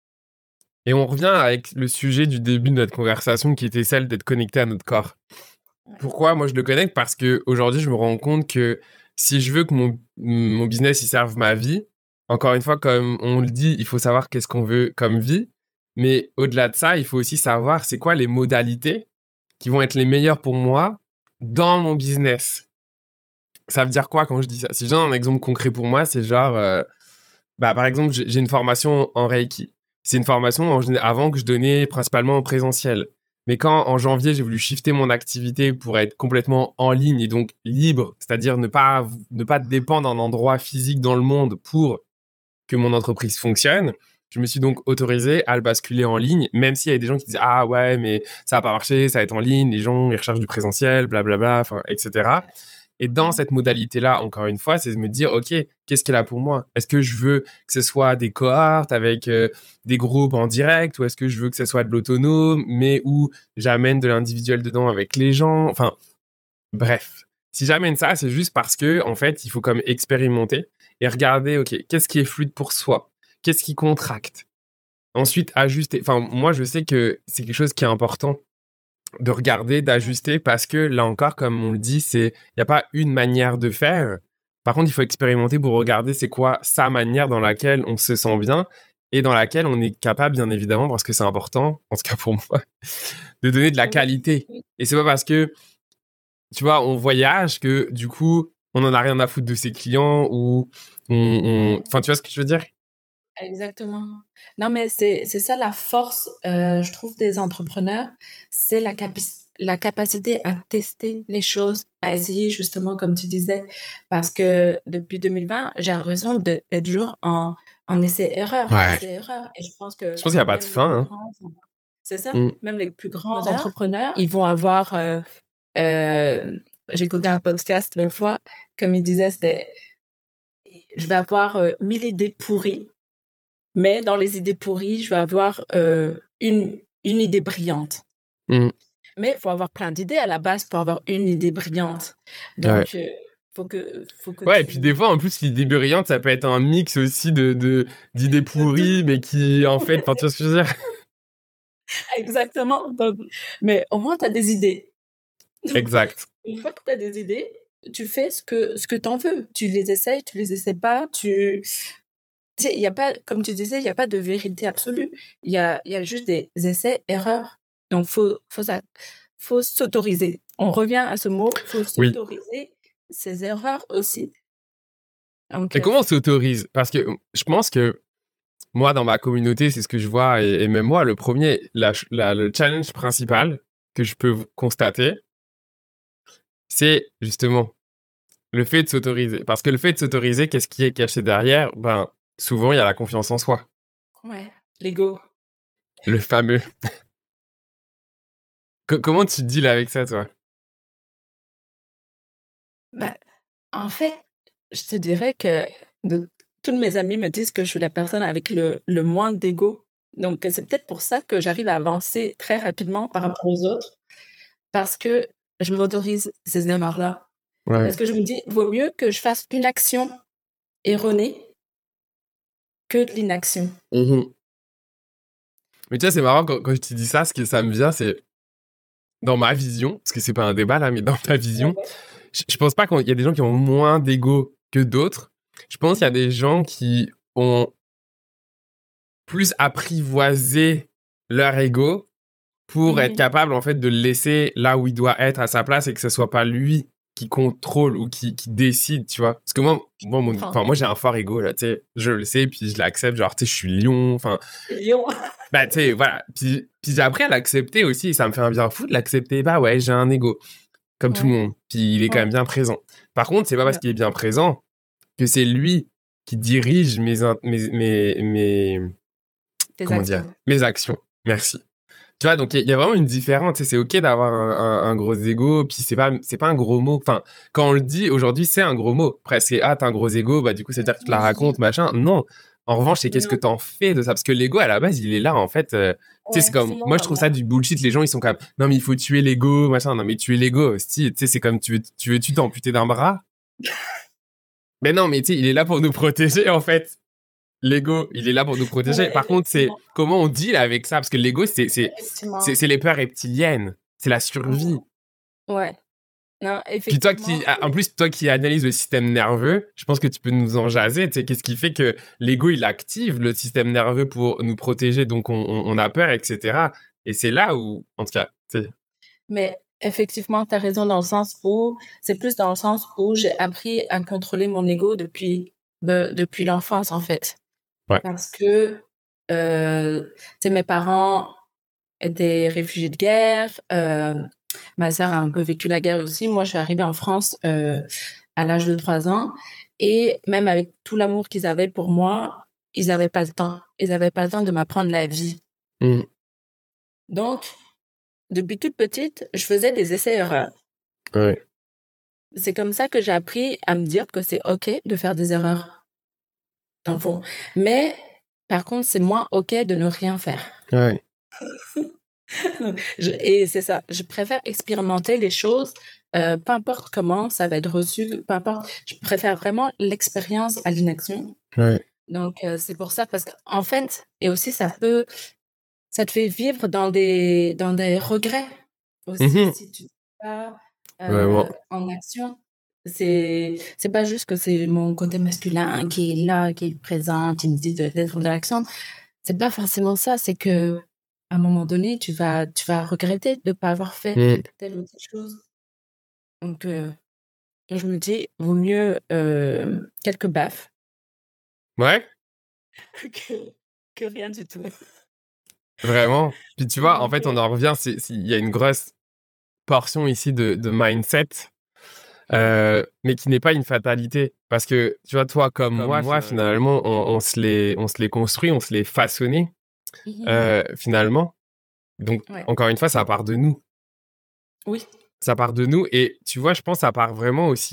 [SPEAKER 1] Et on revient avec le sujet du début de notre conversation qui était celle d'être connecté à notre corps.
[SPEAKER 2] Ouais.
[SPEAKER 1] Pourquoi moi je le connecte? Parce que aujourd'hui je me rends compte que si je veux que mon business il serve ma vie, encore une fois, comme on le dit, il faut savoir qu'est-ce qu'on veut comme vie. Mais au-delà de ça, il faut aussi savoir c'est quoi les modalités qui vont être les meilleures pour moi dans mon business. Ça veut dire quoi quand je dis ça? Si je donne un exemple concret pour moi, c'est genre, bah, par exemple, j'ai une formation en Reiki. C'est une formation avant que je donnais principalement en présentiel. Mais quand en janvier, j'ai voulu shifter mon activité pour être complètement en ligne et donc libre, c'est-à-dire ne pas dépendre d'un endroit physique dans le monde pour que mon entreprise fonctionne, je me suis donc autorisé à le basculer en ligne, même s'il y avait des gens qui disaient ah ouais mais ça va pas marcher, ça va être en ligne, les gens ils recherchent du présentiel, blablabla, enfin etc. Et dans
[SPEAKER 2] Mhm.
[SPEAKER 1] cette modalité-là, encore une fois, c'est de me dire, OK, qu'est-ce qu'elle a pour moi? Est-ce que je veux que ce soit des cohortes avec des groupes en direct ou est-ce que je veux que ce soit de l'autonome, mais où j'amène de l'individuel dedans avec les gens? Enfin, bref. Si j'amène ça, c'est juste parce que, en fait, il faut comme expérimenter et regarder, OK, qu'est-ce qui est fluide pour soi? Qu'est-ce qui contracte? Ensuite, ajuster. Enfin, moi, je sais que c'est quelque chose qui est important de regarder, d'ajuster, parce que là encore, comme on le dit, il n'y a pas une manière de faire. Par contre, il faut expérimenter pour regarder c'est quoi sa manière dans laquelle on se sent bien et dans laquelle on est capable, bien évidemment, parce que c'est important, en tout cas pour moi, de donner de la
[SPEAKER 2] Oui,
[SPEAKER 1] qualité.
[SPEAKER 2] oui,
[SPEAKER 1] Et c'est pas parce que, tu vois, on voyage que, du coup, on en a rien à foutre de ses clients ou enfin, tu vois ce que je veux dire?
[SPEAKER 2] exactement. Non, mais c'est ça la force, je trouve, des entrepreneurs, c'est la capacité à tester les choses, à essayer justement, comme tu disais, parce que depuis 2020, j'ai l'impression d'être toujours en essai-erreur,
[SPEAKER 1] Ouais.
[SPEAKER 2] essai-erreur. Et je pense
[SPEAKER 1] Je
[SPEAKER 2] que
[SPEAKER 1] pense qu'il n'y a pas de
[SPEAKER 2] même les
[SPEAKER 1] fin,
[SPEAKER 2] plus
[SPEAKER 1] hein.
[SPEAKER 2] grands, c'est ça,
[SPEAKER 1] Mm.
[SPEAKER 2] même les plus grands entrepreneurs, ils vont avoir, j'ai écouté un podcast une fois, comme il disait, c'était, je vais avoir 1000 idées pourries, mais dans les idées pourries, je vais avoir une idée brillante.
[SPEAKER 1] Mm.
[SPEAKER 2] Mais il faut avoir plein d'idées à la base pour avoir une idée brillante.
[SPEAKER 1] Ouais.
[SPEAKER 2] Donc, faut que
[SPEAKER 1] Ouais, et puis des
[SPEAKER 2] tu...
[SPEAKER 1] fois, en plus, l'idée brillante, ça peut être un mix aussi d'idées
[SPEAKER 2] de tout.
[SPEAKER 1] pourries, mais qui, en fait, enfin, tu vois ce que je veux dire?
[SPEAKER 2] Exactement. Donc, mais au moins, tu as des idées. Donc,
[SPEAKER 1] Exact.
[SPEAKER 2] une fois que tu as des idées, tu fais ce que tu en veux. Tu les essayes, tu les essaies pas. Tu sais, il y a pas, comme tu disais, il y a pas de vérité absolue. Il y a juste des essais, erreurs. Donc, faut s'autoriser. On revient à ce mot, faut
[SPEAKER 1] Oui.
[SPEAKER 2] s'autoriser ses erreurs aussi. Donc,
[SPEAKER 1] Et comment on s'autorise? Parce que je pense que moi, dans ma communauté, c'est ce que je vois, et même moi, le premier, le challenge principal que je peux constater, c'est justement le fait de s'autoriser. Parce que le fait de s'autoriser, qu'est-ce qui est caché derrière? Ben, souvent, il y a la confiance en soi.
[SPEAKER 2] ouais, l'ego.
[SPEAKER 1] Le fameux. Comment tu deals avec ça, toi?
[SPEAKER 2] Bah, en fait, je te dirais que de tous mes amis me disent que je suis la personne avec le moins d'ego. Donc, c'est peut-être pour ça que j'arrive à avancer très rapidement par rapport aux autres, parce que je m'autorise ces erreurs-là.
[SPEAKER 1] Ouais.
[SPEAKER 2] Parce que je me dis, vaut mieux que je fasse une action erronée que de l'inaction.
[SPEAKER 1] Mhm. Mais tu vois, c'est marrant quand je te dis ça, ce que ça me vient, c'est dans ma vision, parce que c'est pas un débat là, mais dans ta vision,
[SPEAKER 2] Ouais.
[SPEAKER 1] je pense pas qu'il y a des gens qui ont moins d'ego que d'autres. Je pense qu'il y a des gens qui ont plus apprivoisé leur ego pour être
[SPEAKER 2] Mhm.
[SPEAKER 1] capable en fait de le laisser là où il doit être à sa place et que ce soit pas lui qui contrôle ou qui décide, tu vois. Parce que
[SPEAKER 2] Comprends.
[SPEAKER 1] moi j'ai un fort ego là, tu sais, je le sais puis je l'accepte, genre tu sais je suis lion, enfin
[SPEAKER 2] Lion.
[SPEAKER 1] bah tu sais voilà, puis j'ai appris à l'accepter aussi, ça me fait un bien fou de l'accepter. Bah ouais, j'ai un ego comme tout le
[SPEAKER 2] Ouais,
[SPEAKER 1] monde, puis il est quand
[SPEAKER 2] ouais,
[SPEAKER 1] même bien présent. Par contre, c'est pas parce
[SPEAKER 2] ouais.
[SPEAKER 1] qu'il est bien présent que c'est lui qui dirige
[SPEAKER 2] Tes
[SPEAKER 1] comment dire,
[SPEAKER 2] actions.
[SPEAKER 1] mes actions. Merci. Tu vois, donc il y a vraiment une différence. Tu sais, c'est ok d'avoir un gros ego, puis c'est pas un gros mot. Enfin, quand on le dit aujourd'hui, c'est un gros mot. Presque, ah, t'as un gros ego, bah du coup, c'est-à-dire que tu te la racontes, machin. Non. En revanche, c'est qu'est-ce que
[SPEAKER 2] Non,
[SPEAKER 1] t'en fais de ça? Parce que l'ego, à la base, il est là, en fait. Tu sais, c'est
[SPEAKER 2] ouais, c'est
[SPEAKER 1] comme,
[SPEAKER 2] mon
[SPEAKER 1] moi, je trouve ça
[SPEAKER 2] moment.
[SPEAKER 1] du bullshit. Les gens, ils sont comme, non, mais il faut tuer l'ego, machin. Non, mais tuer l'ego, aussi. Tu sais, c'est comme, tu t'amputer d'un bras? Mais non, mais tu sais, il est là pour nous protéger, en fait. L'ego, il est là pour nous protéger.
[SPEAKER 2] Ouais,
[SPEAKER 1] Par contre, c'est
[SPEAKER 2] effectivement.
[SPEAKER 1] comment on deal avec ça? Parce que l'ego,
[SPEAKER 2] Effectivement.
[SPEAKER 1] c'est les peurs reptiliennes. C'est la survie.
[SPEAKER 2] Ouais. Non,
[SPEAKER 1] Puis toi
[SPEAKER 2] effectivement.
[SPEAKER 1] en plus, toi qui analyse le système nerveux, je pense que tu peux nous en jaser. Tu sais, qu'est-ce qui fait que l'ego, il active le système nerveux pour nous protéger, donc on a peur, etc. Et c'est là où, en tout cas, tu sais,
[SPEAKER 2] Mais effectivement, tu as raison dans le sens où, c'est plus dans le sens où j'ai appris à contrôler mon ego depuis l'enfance, en fait.
[SPEAKER 1] ouais.
[SPEAKER 2] Parce que, tu sais, mes parents étaient réfugiés de guerre, ma sœur a un peu vécu la guerre aussi. Moi, je suis arrivée en France, à l'âge de 3 ans. Et même avec tout l'amour qu'ils avaient pour moi, ils n'avaient pas le temps. Ils n'avaient pas le temps de m'apprendre la vie.
[SPEAKER 1] Mm.
[SPEAKER 2] Donc, depuis toute petite, je faisais des essais-erreurs.
[SPEAKER 1] Ouais.
[SPEAKER 2] C'est comme ça que j'ai appris à me dire que c'est OK de faire des erreurs, dans le fond. Mais, par contre, c'est moins OK de ne rien faire.
[SPEAKER 1] Ouais.
[SPEAKER 2] Et c'est ça. Je préfère expérimenter les choses, peu importe comment ça va être reçu, peu importe. Je préfère vraiment l'expérience à l'inaction.
[SPEAKER 1] Ouais.
[SPEAKER 2] Donc, c'est pour ça, parce qu'en fait, et aussi, ça te fait vivre dans des regrets aussi,
[SPEAKER 1] Mhm.
[SPEAKER 2] si tu n'es pas
[SPEAKER 1] Vraiment.
[SPEAKER 2] en action. C'est pas juste que c'est mon côté masculin qui est là, qui est présent, qui me dit d'être dans l'action. C'est pas forcément ça. C'est que à un moment donné, tu vas regretter de ne pas avoir fait
[SPEAKER 1] Mm.
[SPEAKER 2] telle ou telle chose. Donc, je me dis, vaut mieux quelques baffes
[SPEAKER 1] Ouais.
[SPEAKER 2] que, que rien du tout.
[SPEAKER 1] Vraiment. Puis tu vois, en
[SPEAKER 2] Donc,
[SPEAKER 1] fait, on en revient, il y a une grosse portion ici de mindset, mais qui n'est pas une fatalité. Parce que, tu vois, toi comme moi, finalement, on se les construit, on se les façonnait,
[SPEAKER 2] mhm.
[SPEAKER 1] finalement. Donc,
[SPEAKER 2] Ouais.
[SPEAKER 1] encore une fois, ça part de nous.
[SPEAKER 2] Oui.
[SPEAKER 1] Ça part de nous. Et tu vois, je pense que ça part vraiment aussi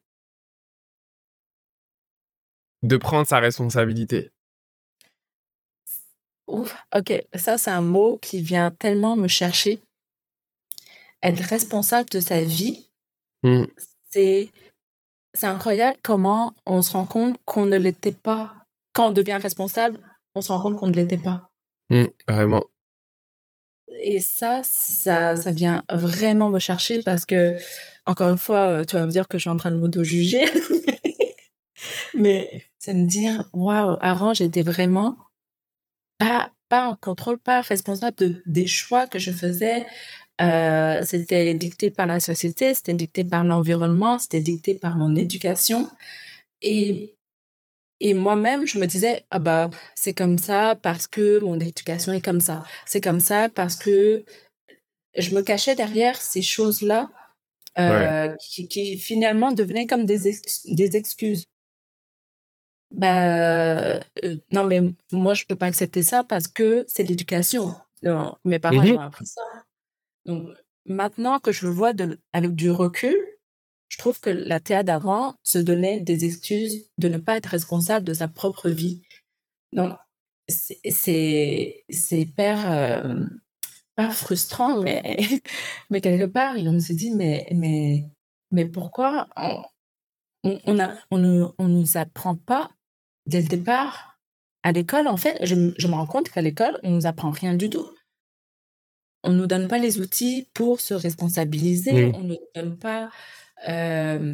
[SPEAKER 1] de prendre sa responsabilité.
[SPEAKER 2] Ouf. OK. Ça, c'est un mot qui vient tellement me chercher. Être responsable de sa vie,
[SPEAKER 1] Mm.
[SPEAKER 2] c'est, c'est incroyable comment on se rend compte qu'on ne l'était pas. Quand on devient responsable, on se rend compte qu'on ne l'était pas.
[SPEAKER 1] Mm. Vraiment.
[SPEAKER 2] Et ça vient vraiment me chercher parce que, encore une fois, tu vas me dire que je suis en train de m'auto-juger. Mais c'est me dire, waouh, avant, j'étais vraiment pas en contrôle, pas responsable des choix que je faisais. C'était dicté par la société, c'était dicté par l'environnement, c'était dicté par mon éducation. Et, et moi-même, je me disais, ah bah, c'est comme ça parce que mon éducation est comme ça. C'est comme ça parce que je me cachais derrière ces choses-là
[SPEAKER 1] Ouais.
[SPEAKER 2] qui finalement devenaient comme des excuses. Bah, non, mais moi, je peux pas accepter ça parce que c'est l'éducation. Non, mes parents, ils
[SPEAKER 1] Mhm.
[SPEAKER 2] m'ont appris ça. Donc, maintenant que je le vois avec du recul, je trouve que la Théa d'avant se donnait des excuses de ne pas être responsable de sa propre vie. Donc, c'est hyper, pas frustrant, mais, mais quelque part, on se dit, mais pourquoi on nous apprend pas dès le départ à l'école, en fait, je me rends compte qu'à l'école, on nous apprend rien du tout. On nous donne pas les outils pour se responsabiliser,
[SPEAKER 1] Mhm.
[SPEAKER 2] on nous donne pas, euh,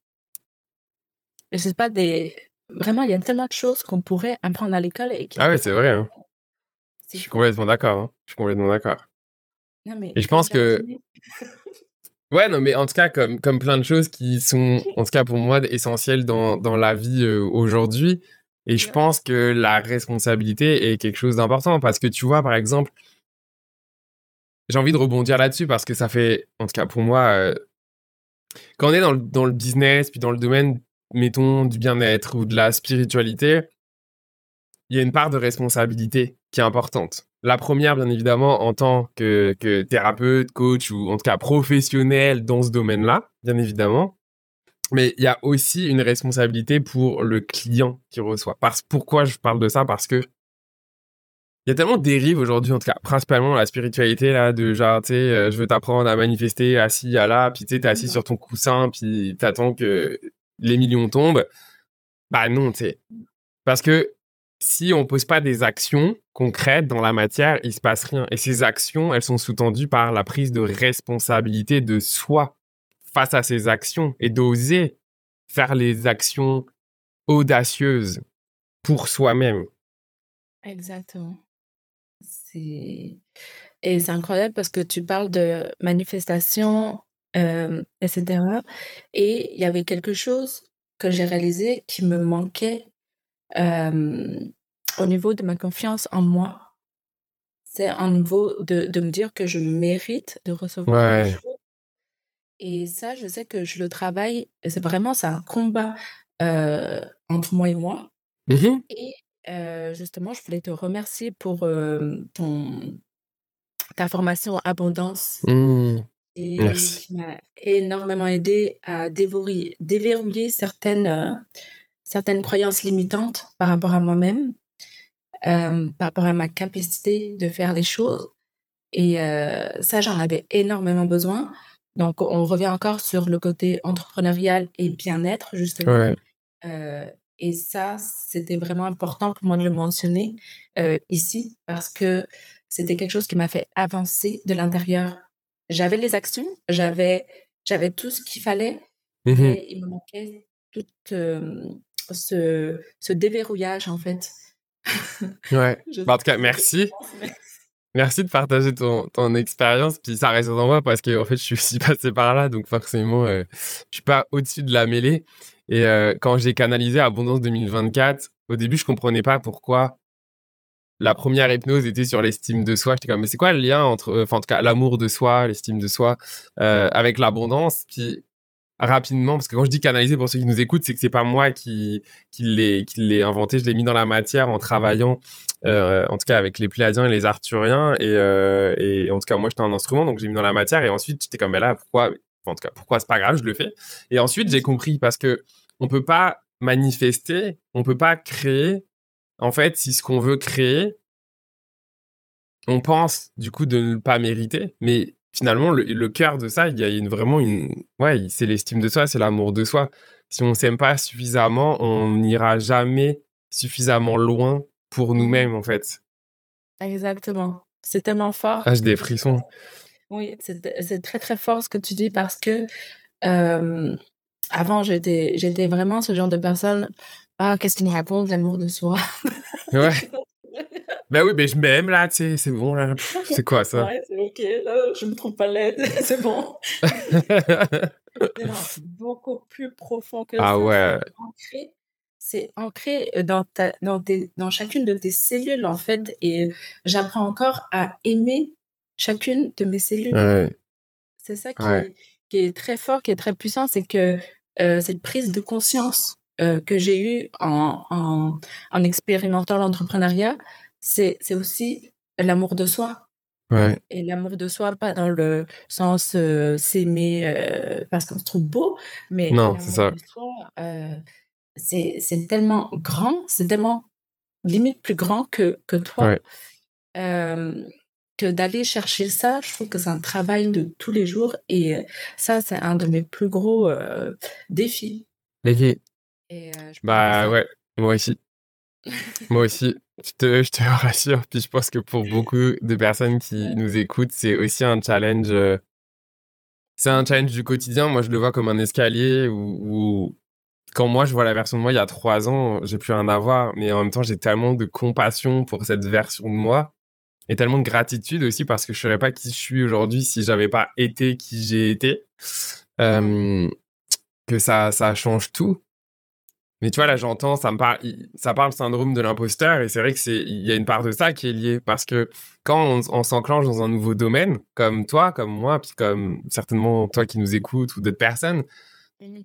[SPEAKER 2] je sais pas, vraiment, il y a tellement de choses qu'on pourrait apprendre à l'école et
[SPEAKER 1] Ah
[SPEAKER 2] qui,
[SPEAKER 1] ouais, c'est vrai, hein. Je
[SPEAKER 2] c'est
[SPEAKER 1] suis
[SPEAKER 2] fou.
[SPEAKER 1] complètement d'accord, hein. Je suis complètement d'accord.
[SPEAKER 2] Non, mais
[SPEAKER 1] Et
[SPEAKER 2] il
[SPEAKER 1] je
[SPEAKER 2] faut
[SPEAKER 1] pense que,
[SPEAKER 2] jardiner.
[SPEAKER 1] ouais, non, mais en tout cas, comme plein de choses qui sont, en tout cas pour moi, essentielles dans la vie aujourd'hui. Et je
[SPEAKER 2] Yeah.
[SPEAKER 1] pense que la responsabilité est quelque chose d'important parce que tu vois, par exemple, j'ai envie de rebondir là-dessus parce que ça fait, en tout cas pour moi, quand on est dans le business, puis dans le domaine, mettons, du bien-être ou de la spiritualité, il y a une part de responsabilité qui est importante. La première, bien évidemment, en tant que thérapeute, coach ou en tout cas professionnel dans ce domaine-là, bien évidemment. Mais il y a aussi une responsabilité pour le client qui reçoit. Pourquoi je parle de ça? Parce que il y a tellement de dérives aujourd'hui, en tout cas, principalement dans la spiritualité, là, de genre, tu sais, je veux t'apprendre à manifester assis à là, puis tu sais, t'es assis sur ton coussin, puis t'attends que les millions tombent. Bah non, tu sais. Parce que si on pose pas des actions concrètes dans la matière, il se passe rien. Et ces actions, elles sont sous-tendues par la prise de responsabilité de soi face à ces actions et d'oser faire les actions audacieuses pour soi-même.
[SPEAKER 2] Exactement. C'est Et c'est incroyable parce que tu parles de manifestations, etc. Et il y avait quelque chose que j'ai réalisé qui me manquait euh, au niveau de ma confiance en moi. C'est un niveau de me dire que je mérite de recevoir des
[SPEAKER 1] Ouais.
[SPEAKER 2] choses. Et ça, je sais que je le travaille. C'est un combat entre moi et moi.
[SPEAKER 1] Mhm.
[SPEAKER 2] Et justement, je voulais te remercier pour ta formation Abondance
[SPEAKER 1] Mmh.
[SPEAKER 2] et
[SPEAKER 1] Merci.
[SPEAKER 2] qui m'a énormément aidé à déverrouiller certaines croyances limitantes par rapport à moi-même, par rapport à ma capacité de faire les choses. Et ça, j'en avais énormément besoin. Donc, on revient encore sur le côté entrepreneurial et bien-être, justement.
[SPEAKER 1] Ouais.
[SPEAKER 2] Euh, et ça, c'était vraiment important pour moi de le mentionner ici parce que c'était quelque chose qui m'a fait avancer de l'intérieur. J'avais les actions, j'avais tout ce qu'il fallait,
[SPEAKER 1] Mhm.
[SPEAKER 2] mais il me manquait tout ce déverrouillage, en fait.
[SPEAKER 1] Ouais.
[SPEAKER 2] Je sais
[SPEAKER 1] Bah, en tout
[SPEAKER 2] pas
[SPEAKER 1] cas,
[SPEAKER 2] ce que tu
[SPEAKER 1] merci.
[SPEAKER 2] penses, mais...
[SPEAKER 1] Merci de partager ton expérience, puis ça reste en moi parce que en fait, je suis aussi passé par là, donc forcément, je suis pas au-dessus de la mêlée. Et quand j'ai canalisé Abondance 2024, au début, je comprenais pas pourquoi la première hypnose était sur l'estime de soi. J'étais comme, mais c'est quoi le lien entre, enfin, en tout cas, l'amour de soi, l'estime de soi, avec l'abondance? Puis rapidement, parce que quand je dis canaliser pour ceux qui nous écoutent, c'est que c'est pas moi qui l'ai inventé, je l'ai mis dans la matière en travaillant, en tout cas avec les Pléiadiens et les Arthuriens, et en tout cas moi j'étais un instrument, donc j'ai mis dans la matière, et ensuite j'étais comme, ben là, pourquoi, en tout cas, pourquoi c'est pas grave, je le fais. Et ensuite j'ai compris, parce que on peut pas manifester, on peut pas créer, en fait, si ce qu'on veut créer, on pense du coup de ne pas mériter, mais finalement le cœur de ça, il y a vraiment ouais, c'est l'estime de soi, c'est l'amour de soi. Si on s'aime pas suffisamment, on n'ira jamais suffisamment loin pour
[SPEAKER 2] Mhm.
[SPEAKER 1] nous-mêmes en fait.
[SPEAKER 2] Exactement. C'est tellement
[SPEAKER 1] Ah,
[SPEAKER 2] fort.
[SPEAKER 1] j'ai des frissons.
[SPEAKER 2] Oui, c'est très très fort ce que tu dis parce que euh, avant j'étais vraiment ce genre de personne. Ah, qu'est-ce qu'il me raconte, l'amour de soi.
[SPEAKER 1] Ouais. Ben oui, ben je m'aime là, tu sais, c'est bon là. Pff, c'est quoi ça?
[SPEAKER 2] Ouais, c'est ok, là, je me trouve pas laide, c'est bon. Mais non, c'est beaucoup plus profond que
[SPEAKER 1] Ah
[SPEAKER 2] ça.
[SPEAKER 1] ouais.
[SPEAKER 2] C'est ancré dans chacune de tes cellules en fait. Et j'apprends encore à aimer chacune de mes cellules.
[SPEAKER 1] Ouais.
[SPEAKER 2] C'est ça
[SPEAKER 1] Ouais.
[SPEAKER 2] qui est très fort, qui est très puissant, c'est que cette prise de conscience. que j'ai eu en expérimentant l'entrepreneuriat, c'est aussi l'amour de soi.
[SPEAKER 1] Ouais.
[SPEAKER 2] Et l'amour de soi, pas dans le sens s'aimer parce qu'on se trouve beau, mais
[SPEAKER 1] Non, c'est
[SPEAKER 2] l'amour
[SPEAKER 1] ça.
[SPEAKER 2] de soi, c'est tellement grand, c'est tellement limite plus grand que toi,
[SPEAKER 1] Ouais.
[SPEAKER 2] euh, que d'aller chercher ça, je trouve que c'est un travail de tous les jours et ça, c'est un de mes plus gros défis.
[SPEAKER 1] Ok.
[SPEAKER 2] Et je pense que
[SPEAKER 1] Bah
[SPEAKER 2] ça.
[SPEAKER 1] ouais, moi aussi. Moi aussi, je te rassure. Puis je pense que pour beaucoup de personnes qui nous écoutent, c'est aussi un challenge. C'est un challenge du quotidien. Moi, je le vois comme un escalier où quand moi, je vois la version de moi il y a 3 ans, j'ai plus rien à voir. Mais en même temps, j'ai tellement de compassion pour cette version de moi et tellement de gratitude aussi parce que je serais pas qui je suis aujourd'hui si j'avais pas été qui j'ai été.
[SPEAKER 2] Mhm.
[SPEAKER 1] Euh, que ça change tout. Mais tu vois, là, j'entends, ça parle syndrome de l'imposteur, et c'est vrai que il y a une part de ça qui est liée, parce que quand on s'enclenche dans un nouveau domaine, comme toi, comme moi, puis comme certainement toi qui nous écoutes ou d'autres personnes,
[SPEAKER 2] Mhm.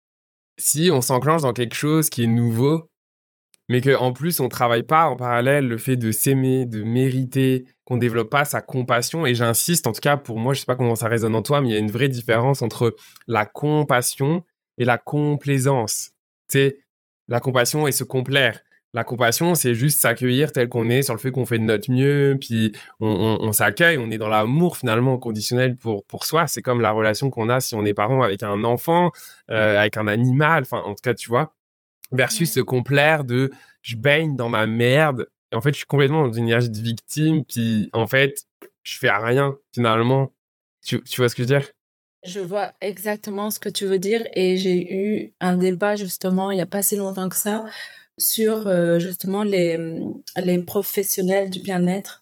[SPEAKER 1] si on s'enclenche dans quelque chose qui est nouveau, mais qu'en plus on travaille pas en parallèle le fait de s'aimer, de mériter, qu'on développe pas sa compassion, et j'insiste, en tout cas pour moi, je sais pas comment ça résonne en toi, mais il y a une vraie différence entre la compassion et la complaisance. Tu sais, la compassion et se complaire. La compassion, c'est juste s'accueillir tel qu'on est, sur le fait qu'on fait de notre mieux, puis on s'accueille, on est dans l'amour finalement conditionnel pour soi. C'est comme la relation qu'on a si on est parent avec un enfant, avec un animal, enfin en tout cas, tu vois, versus
[SPEAKER 2] Mhm.
[SPEAKER 1] se complaire de je baigne dans ma merde. Et en fait, je suis complètement dans une énergie de victime, puis en fait, je fais rien finalement. Tu vois ce que je veux dire?
[SPEAKER 2] Je vois exactement ce que tu veux dire et j'ai eu un débat justement il n'y a pas si longtemps que ça sur justement les professionnels du bien-être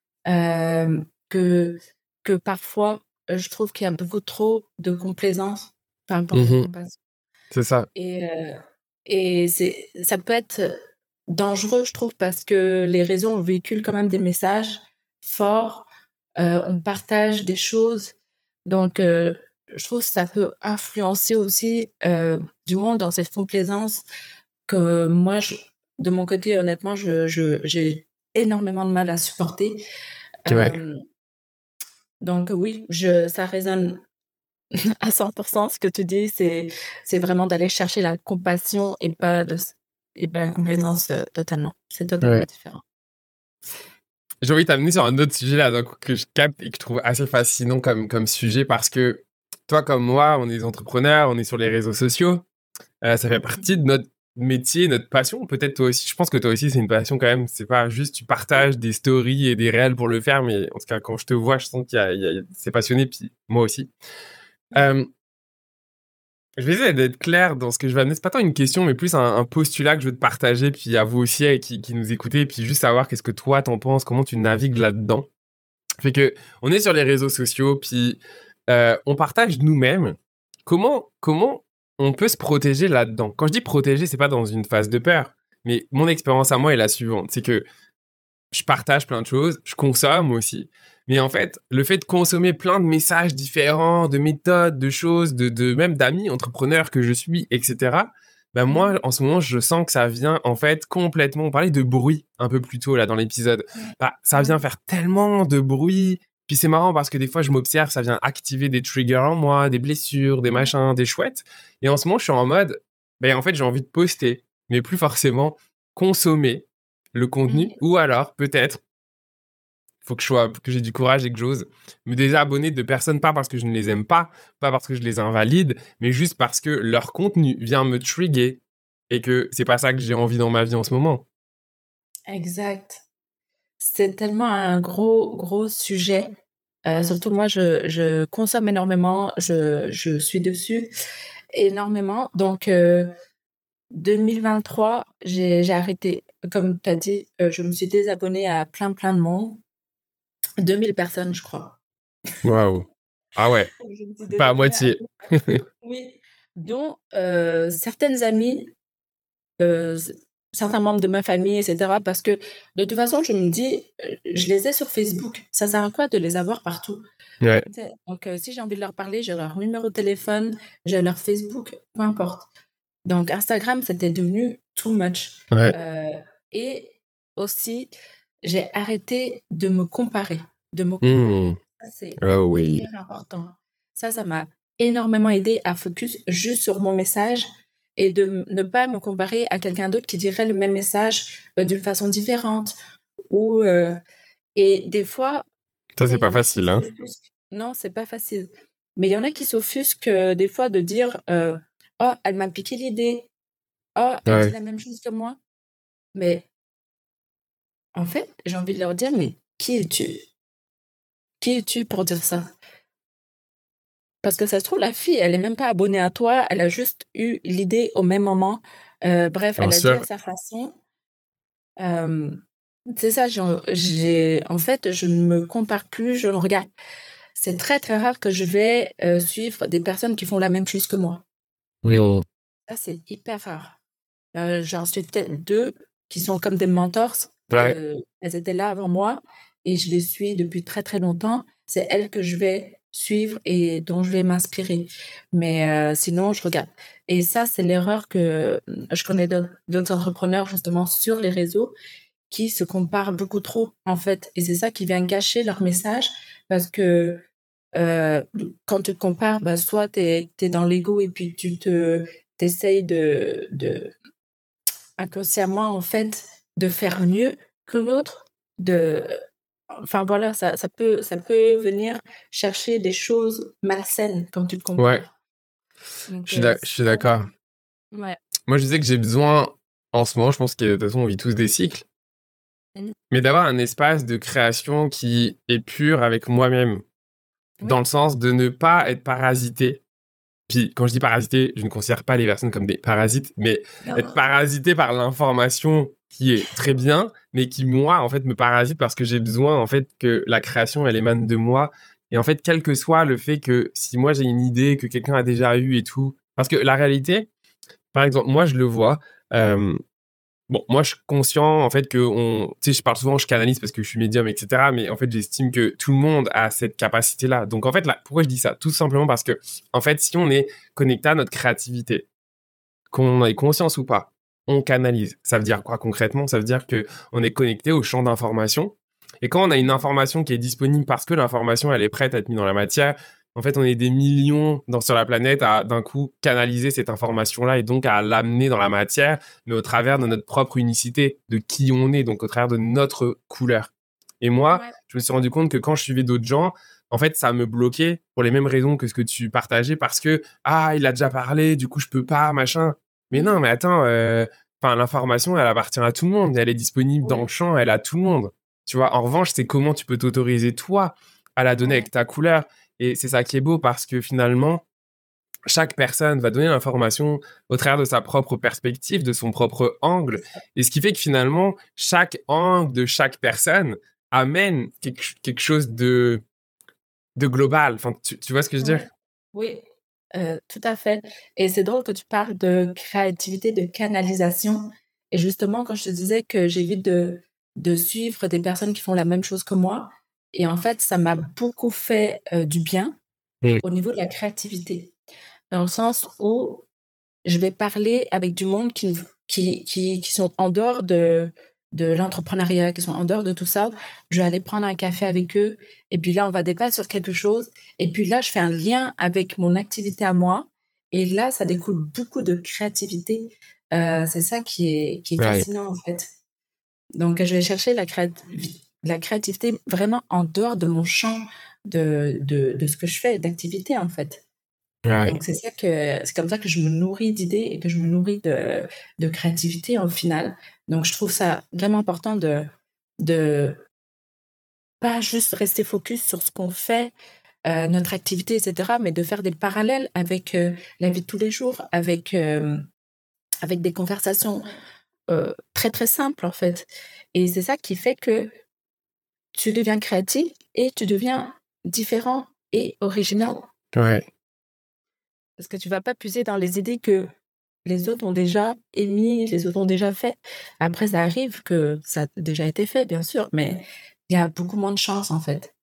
[SPEAKER 2] euh, que, que parfois je trouve qu'il y a beaucoup trop de complaisance par rapport à la
[SPEAKER 1] Mhm.
[SPEAKER 2] compassion.
[SPEAKER 1] C'est ça.
[SPEAKER 2] Et, euh, et ça peut être dangereux, je trouve, parce que les réseaux, on véhicule quand même des messages forts, on partage des choses. Donc, je trouve que ça peut influencer aussi, du moins dans cette complaisance que moi, de mon côté, honnêtement, j'ai énormément de mal à supporter.
[SPEAKER 1] Ouais.
[SPEAKER 2] Euh, donc oui, ça résonne à 100%. Ce que tu dis, c'est vraiment d'aller chercher la compassion et pas la complaisance totalement. C'est totalement
[SPEAKER 1] Ouais.
[SPEAKER 2] différent.
[SPEAKER 1] J'ai envie de t'amener sur un autre sujet là, donc, que je capte et que je trouve assez fascinant comme sujet, parce que toi comme moi, on est des entrepreneurs, on est sur les réseaux sociaux. Ça fait partie de notre métier, notre passion. Peut-être toi aussi. Je pense que toi aussi, c'est une passion quand même. C'est pas juste tu partages des stories et des réels pour le faire, mais en tout cas, quand je te vois, je sens c'est passionné. Puis moi aussi. Euh, je vais essayer d'être clair dans ce que je vais amener. C'est pas tant une question, mais plus un postulat que je veux te partager. Puis à vous aussi qui nous écoutez. Puis juste savoir qu'est-ce que toi t'en penses, comment tu navigues là-dedans. Fait que on est sur les réseaux sociaux, puis on partage nous-mêmes. Comment on peut se protéger là-dedans? Quand je dis protéger, c'est pas dans une phase de peur, mais mon expérience à moi est la suivante, c'est que je partage plein de choses, je consomme aussi, mais en fait, le fait de consommer plein de messages différents, de méthodes, de choses, de même d'amis entrepreneurs que je suis, etc. Ben moi, en ce moment, je sens que ça vient en fait complètement. On parlait de bruit un peu plus tôt là dans l'épisode. Bah, ça vient faire tellement de bruit. Puis c'est marrant parce que des fois, je m'observe, ça vient activer des triggers en moi, des blessures, des machins, des chouettes. Et en ce moment, je suis en mode, ben en fait, j'ai envie de poster, mais plus forcément consommer le contenu, ou alors peut-être faut que j'ai du courage et que j'ose me désabonner de personnes, pas parce que je ne les aime pas parce que je les invalide, mais juste parce que leur contenu vient me trigger et que c'est pas ça que j'ai envie dans ma vie en ce moment.
[SPEAKER 2] Exact. C'est tellement un gros sujet. Surtout moi, je consomme énormément, je suis dessus énormément. Donc, 2023, j'ai arrêté. Comme tu as dit, je me suis désabonnée à plein de monde. 2000 personnes, je crois.
[SPEAKER 1] Waouh. Ah ouais,
[SPEAKER 2] Je me suis
[SPEAKER 1] pas à
[SPEAKER 2] désabonnée à
[SPEAKER 1] moitié.
[SPEAKER 2] oui, dont certaines amies, euh, certains membres de ma famille, etc. Parce que de toute façon, je me dis, je les ai sur Facebook. Ça sert à quoi de les avoir partout?
[SPEAKER 1] Ouais.
[SPEAKER 2] Donc, si j'ai envie de leur parler, j'ai leur numéro de téléphone, j'ai leur Facebook, peu importe. Donc, Instagram, c'était devenu too much.
[SPEAKER 1] Ouais.
[SPEAKER 2] Et aussi, j'ai arrêté de me comparer. Ça, c'est
[SPEAKER 1] Oh oui.
[SPEAKER 2] hyper important. Ça m'a énormément aidé à focus juste sur mon message et de ne pas me comparer à quelqu'un d'autre qui dirait le même message d'une façon différente. Et des fois,
[SPEAKER 1] Ça, c'est
[SPEAKER 2] il y
[SPEAKER 1] pas
[SPEAKER 2] en a qui
[SPEAKER 1] facile, hein.
[SPEAKER 2] s'offusquent. Non, c'est pas facile. Mais il y en a qui s'offusquent des fois de dire oh, elle m'a piqué l'idée. Oh, elle dit
[SPEAKER 1] Ouais.
[SPEAKER 2] la même chose que moi. Mais en fait, j'ai envie de leur dire, mais qui es-tu? Qui es-tu pour dire ça? Parce que ça se trouve, la fille, elle est même pas abonnée à toi, elle a juste eu l'idée au même moment. Bref,
[SPEAKER 1] Bien
[SPEAKER 2] elle a dit à
[SPEAKER 1] sûr.
[SPEAKER 2] sa façon. Euh, c'est ça, en fait, je ne me compare plus, je regarde. C'est très, très rare que je vais suivre des personnes qui font la même chose que moi.
[SPEAKER 1] Oui.
[SPEAKER 2] Ça, c'est hyper rare. J'en suis peut-être deux qui sont comme des mentors.
[SPEAKER 1] Ouais.
[SPEAKER 2] Elles étaient là avant moi et je les suis depuis très, très longtemps. C'est elles que je vais suivre et dont je vais m'inspirer. Mais sinon, je regarde. Et ça, c'est l'erreur que je connais d'autres entrepreneurs justement sur les réseaux qui se comparent beaucoup trop, en fait. Et c'est ça qui vient gâcher leur message parce que euh, quand tu te compares, bah, soit tu es dans l'ego et puis t'essayes de inconsciemment, en fait, de faire mieux que l'autre, de, enfin voilà, ça peut venir chercher des choses malsaines quand tu te
[SPEAKER 1] Ouais.
[SPEAKER 2] compares. Donc,
[SPEAKER 1] Je suis d'accord.
[SPEAKER 2] ouais.
[SPEAKER 1] Moi, je sais que j'ai besoin, en ce moment, je pense que de toute façon, on vit tous des cycles, mais d'avoir un espace de création qui est pur avec moi-même, dans
[SPEAKER 2] Oui.
[SPEAKER 1] le sens de ne pas être parasité. Puis, quand je dis parasité, je ne considère pas les personnes comme des parasites, mais être
[SPEAKER 2] Non.
[SPEAKER 1] parasité par l'information qui est très bien, mais qui, moi, en fait, me parasite parce que j'ai besoin, en fait, que la création, elle émane de moi. Et en fait, quel que soit le fait que si moi j'ai une idée que quelqu'un a déjà eue et tout, parce que la réalité, par exemple, moi, je le vois, euh, bon, moi, je suis conscient, en fait, tu sais, je parle souvent, je canalise parce que je suis médium, etc. Mais en fait, j'estime que tout le monde a cette capacité-là. Donc, en fait, là, pourquoi je dis ça? Tout simplement parce que, en fait, si on est connecté à notre créativité, qu'on en ait conscience ou pas, on canalise. Ça veut dire quoi concrètement? Ça veut dire que on est connecté au champ d'information. Et quand on a une information qui est disponible parce que l'information, elle est prête à être mise dans la matière, en fait, on est des millions sur la planète à, d'un coup, canaliser cette information-là et donc à l'amener dans la matière, mais au travers de notre propre unicité, de qui on est, donc au travers de notre couleur. Et moi,
[SPEAKER 2] Ouais.
[SPEAKER 1] je me suis rendu compte que quand je suivais d'autres gens, en fait, ça me bloquait pour les mêmes raisons que ce que tu partageais parce que, ah, il a déjà parlé, du coup, je peux pas, machin. Mais non, mais attends, enfin, l'information, elle appartient à tout le monde. Elle est disponible dans le
[SPEAKER 2] Ouais.
[SPEAKER 1] champ, elle a tout le monde. Tu vois, en revanche, c'est comment tu peux t'autoriser, toi, à la donner
[SPEAKER 2] Ouais.
[SPEAKER 1] avec ta couleur. Et c'est ça qui est beau parce que finalement, chaque personne va donner l'information au travers de sa propre perspective, de son propre angle. Et ce qui fait que finalement, chaque angle de chaque personne amène quelque chose de global. Enfin, tu vois ce que je veux dire?
[SPEAKER 2] Ouais. Oui, tout à fait. Et c'est drôle que tu parles de créativité, de canalisation. Et justement, quand je te disais que j'évite de suivre des personnes qui font la même chose que moi, et en fait, ça m'a beaucoup fait du bien
[SPEAKER 1] Mm.
[SPEAKER 2] au niveau de la créativité. Dans le sens où je vais parler avec du monde qui sont en dehors de l'entrepreneuriat, qui sont en dehors de tout ça. Je vais aller prendre un café avec eux. Et puis là, on va débattre sur quelque chose. Et puis là, je fais un lien avec mon activité à moi. Et là, ça découle beaucoup de créativité. C'est ça qui est
[SPEAKER 1] Ouais.
[SPEAKER 2] fascinant, en fait. Donc, je vais chercher la créativité vraiment en dehors de mon champ de ce que je fais, d'activité, en fait.
[SPEAKER 1] Ouais.
[SPEAKER 2] Donc, c'est comme ça que je me nourris d'idées et que je me nourris de créativité au final. Donc, je trouve ça vraiment important de pas juste rester focus sur ce qu'on fait, notre activité, etc., mais de faire des parallèles avec la vie de tous les jours, avec des conversations très, très simples, en fait. Et c'est ça qui fait que tu deviens créatif et tu deviens différent et original.
[SPEAKER 1] Ouais.
[SPEAKER 2] Parce que tu vas pas puiser dans les idées que les autres ont déjà émis, les autres ont déjà fait. Après, ça arrive que ça a déjà été fait, bien sûr, mais il y a beaucoup moins de chance, en fait.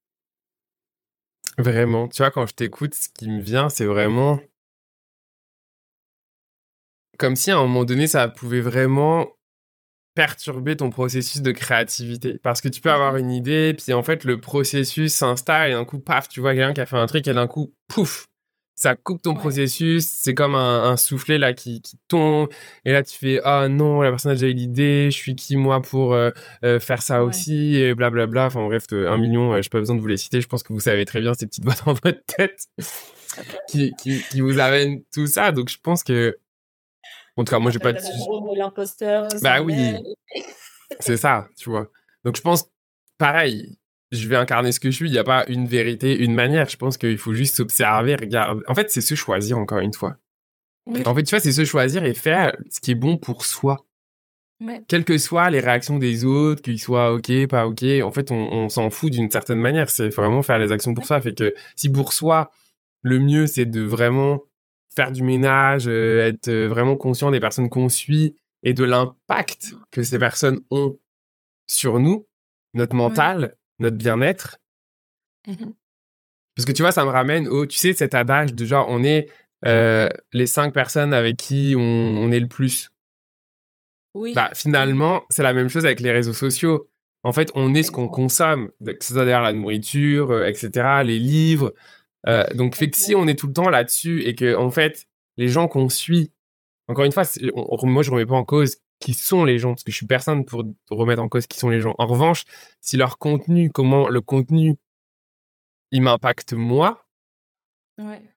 [SPEAKER 1] Vraiment. Tu vois, quand je t'écoute, ce qui me vient, c'est vraiment comme si à un moment donné, ça pouvait vraiment perturber ton processus de créativité. Parce que tu peux avoir une idée, puis en fait, le processus s'installe et d'un coup, paf, tu vois quelqu'un qui a fait un truc et d'un coup, pouf, ça coupe ton
[SPEAKER 2] Ouais,
[SPEAKER 1] processus. C'est comme un soufflet là qui tombe. Et là, tu fais, ah non, la personne a déjà eu l'idée, je suis qui moi pour faire ça
[SPEAKER 2] ouais.
[SPEAKER 1] aussi, et blablabla. Enfin bref, 1 million, j'ai pas besoin de vous les citer. Je pense que vous savez très bien ces petites voix dans votre tête qui vous amènent tout ça. Donc je pense que, en tout cas, moi, j'ai pas
[SPEAKER 2] Après,
[SPEAKER 1] de...
[SPEAKER 2] t'as le syndrome de l'imposteur
[SPEAKER 1] Bah
[SPEAKER 2] sans
[SPEAKER 1] oui,
[SPEAKER 2] même.
[SPEAKER 1] c'est ça, tu vois. Donc je pense, pareil, je vais incarner ce que je suis. Il n'y a pas une vérité, une manière. Je pense qu'il faut juste s'observer, regarder. En fait, c'est se choisir encore une fois. En
[SPEAKER 2] Oui,
[SPEAKER 1] fait, tu vois, c'est se choisir et faire ce qui est bon pour soi.
[SPEAKER 2] ouais,
[SPEAKER 1] Quelles que soient les réactions des autres, qu'ils soient OK, pas OK, en fait, on s'en fout d'une certaine manière. C'est vraiment faire les actions pour
[SPEAKER 2] ouais,
[SPEAKER 1] soi. Fait que si pour soi, le mieux, c'est de vraiment faire du ménage, être vraiment conscient des personnes qu'on suit et de l'impact que ces personnes ont sur nous, notre
[SPEAKER 2] ouais.
[SPEAKER 1] mental, notre bien-être.
[SPEAKER 2] Mhm.
[SPEAKER 1] Parce que tu vois, ça me ramène au, tu sais, cet adage de genre, on est les 5 personnes avec qui on est le plus.
[SPEAKER 2] Oui,
[SPEAKER 1] Bah, finalement, c'est la même chose avec les réseaux sociaux. En fait, on est ce qu'on
[SPEAKER 2] exact,
[SPEAKER 1] consomme, que ce soit derrière la nourriture, etc., les livres. Donc, fait que si
[SPEAKER 2] exact.
[SPEAKER 1] on est tout le temps là-dessus et que, en fait, les gens qu'on suit, encore une fois, moi, je remets pas en cause qui sont les gens, parce que je suis personne pour remettre en cause qui sont les gens. En revanche, si leur contenu, comment le contenu, il m'impacte moi,
[SPEAKER 2] Ouais.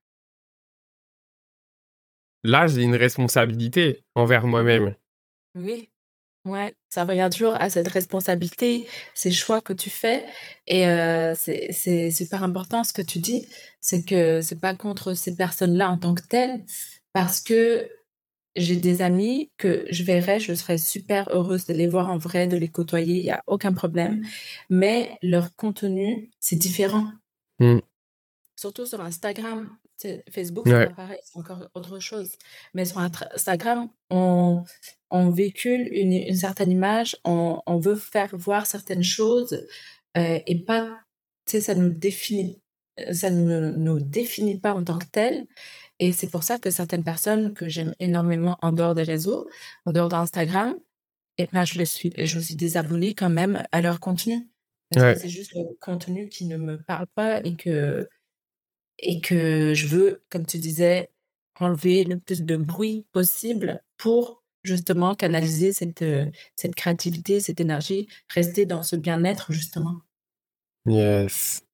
[SPEAKER 1] là, j'ai une responsabilité envers moi-même.
[SPEAKER 2] Oui, ouais, ça revient toujours à cette responsabilité, ces choix que tu fais. Et c'est super important ce que tu dis, c'est que c'est pas contre ces personnes-là en tant que telles, parce que j'ai des amis que je verrais, je serais super heureuse de les voir en vrai, de les côtoyer, il y a aucun problème. Mais leur contenu, c'est différent.
[SPEAKER 1] Mm.
[SPEAKER 2] Surtout sur Instagram. Facebook, c'est
[SPEAKER 1] Ouais,
[SPEAKER 2] pas pareil, c'est encore autre chose. Mais sur Instagram, on véhicule une certaine image, on veut faire voir certaines choses et pas, tu sais, ça ne nous définit pas en tant que tel. Et c'est pour ça que certaines personnes que j'aime énormément en dehors des réseaux, en dehors d'Instagram, et ben, je suis désabonnée quand même à leur contenu. Parce que
[SPEAKER 1] ouais,
[SPEAKER 2] c'est juste le contenu qui ne me parle pas et que je veux, comme tu disais, enlever le plus de bruit possible pour justement canaliser cette créativité, cette énergie, rester dans ce bien-être justement.
[SPEAKER 1] yes.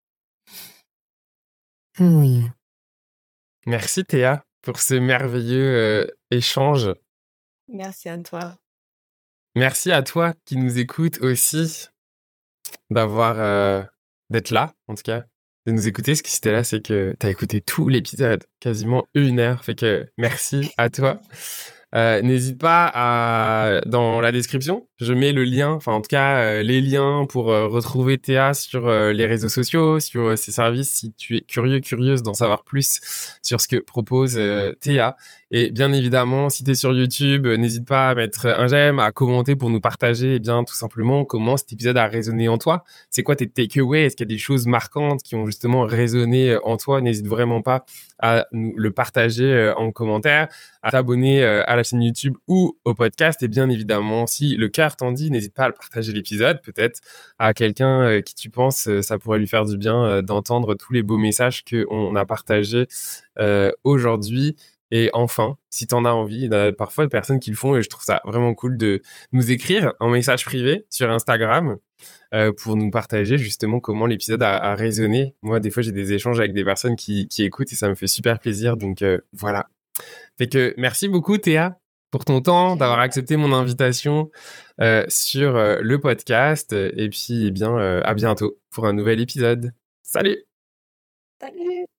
[SPEAKER 1] Oui. Merci Théa pour ce merveilleux échange.
[SPEAKER 2] Merci à toi.
[SPEAKER 1] Merci à toi qui nous écoutes aussi d'avoir d'être là, en tout cas, de nous écouter. Ce qui c'était là, c'est que tu as écouté tout l'épisode, quasiment 1 heure. Fait que merci à toi. N'hésite pas dans la description, je mets le lien, enfin en tout cas les liens pour retrouver Théa sur les réseaux sociaux, sur ses services, si tu es curieuse d'en savoir plus sur ce que propose Théa. Et bien évidemment, si tu es sur YouTube, n'hésite pas à mettre un j'aime, à commenter pour nous partager bien tout simplement comment cet épisode a résonné en toi. C'est quoi tes takeaways? Est-ce qu'il y a des choses marquantes qui ont justement résonné en toi? N'hésite vraiment pas à nous le partager en commentaire, à t'abonner à la chaîne YouTube ou au podcast. Et bien évidemment, si le cœur t'en dit, n'hésite pas à le partager l'épisode, peut-être à quelqu'un qui tu penses, ça pourrait lui faire du bien d'entendre tous les beaux messages qu'on a partagés aujourd'hui. Et enfin, si t'en as envie, il y a parfois des personnes qui le font et je trouve ça vraiment cool de nous écrire en message privé sur Instagram pour nous partager justement comment l'épisode a résonné. Moi, des fois, j'ai des échanges avec des personnes qui écoutent et ça me fait super plaisir. Donc voilà. Fait que merci beaucoup Théa pour ton temps, d'avoir accepté mon invitation sur le podcast. Et puis, eh bien, à bientôt pour un nouvel épisode. Salut!
[SPEAKER 2] Salut!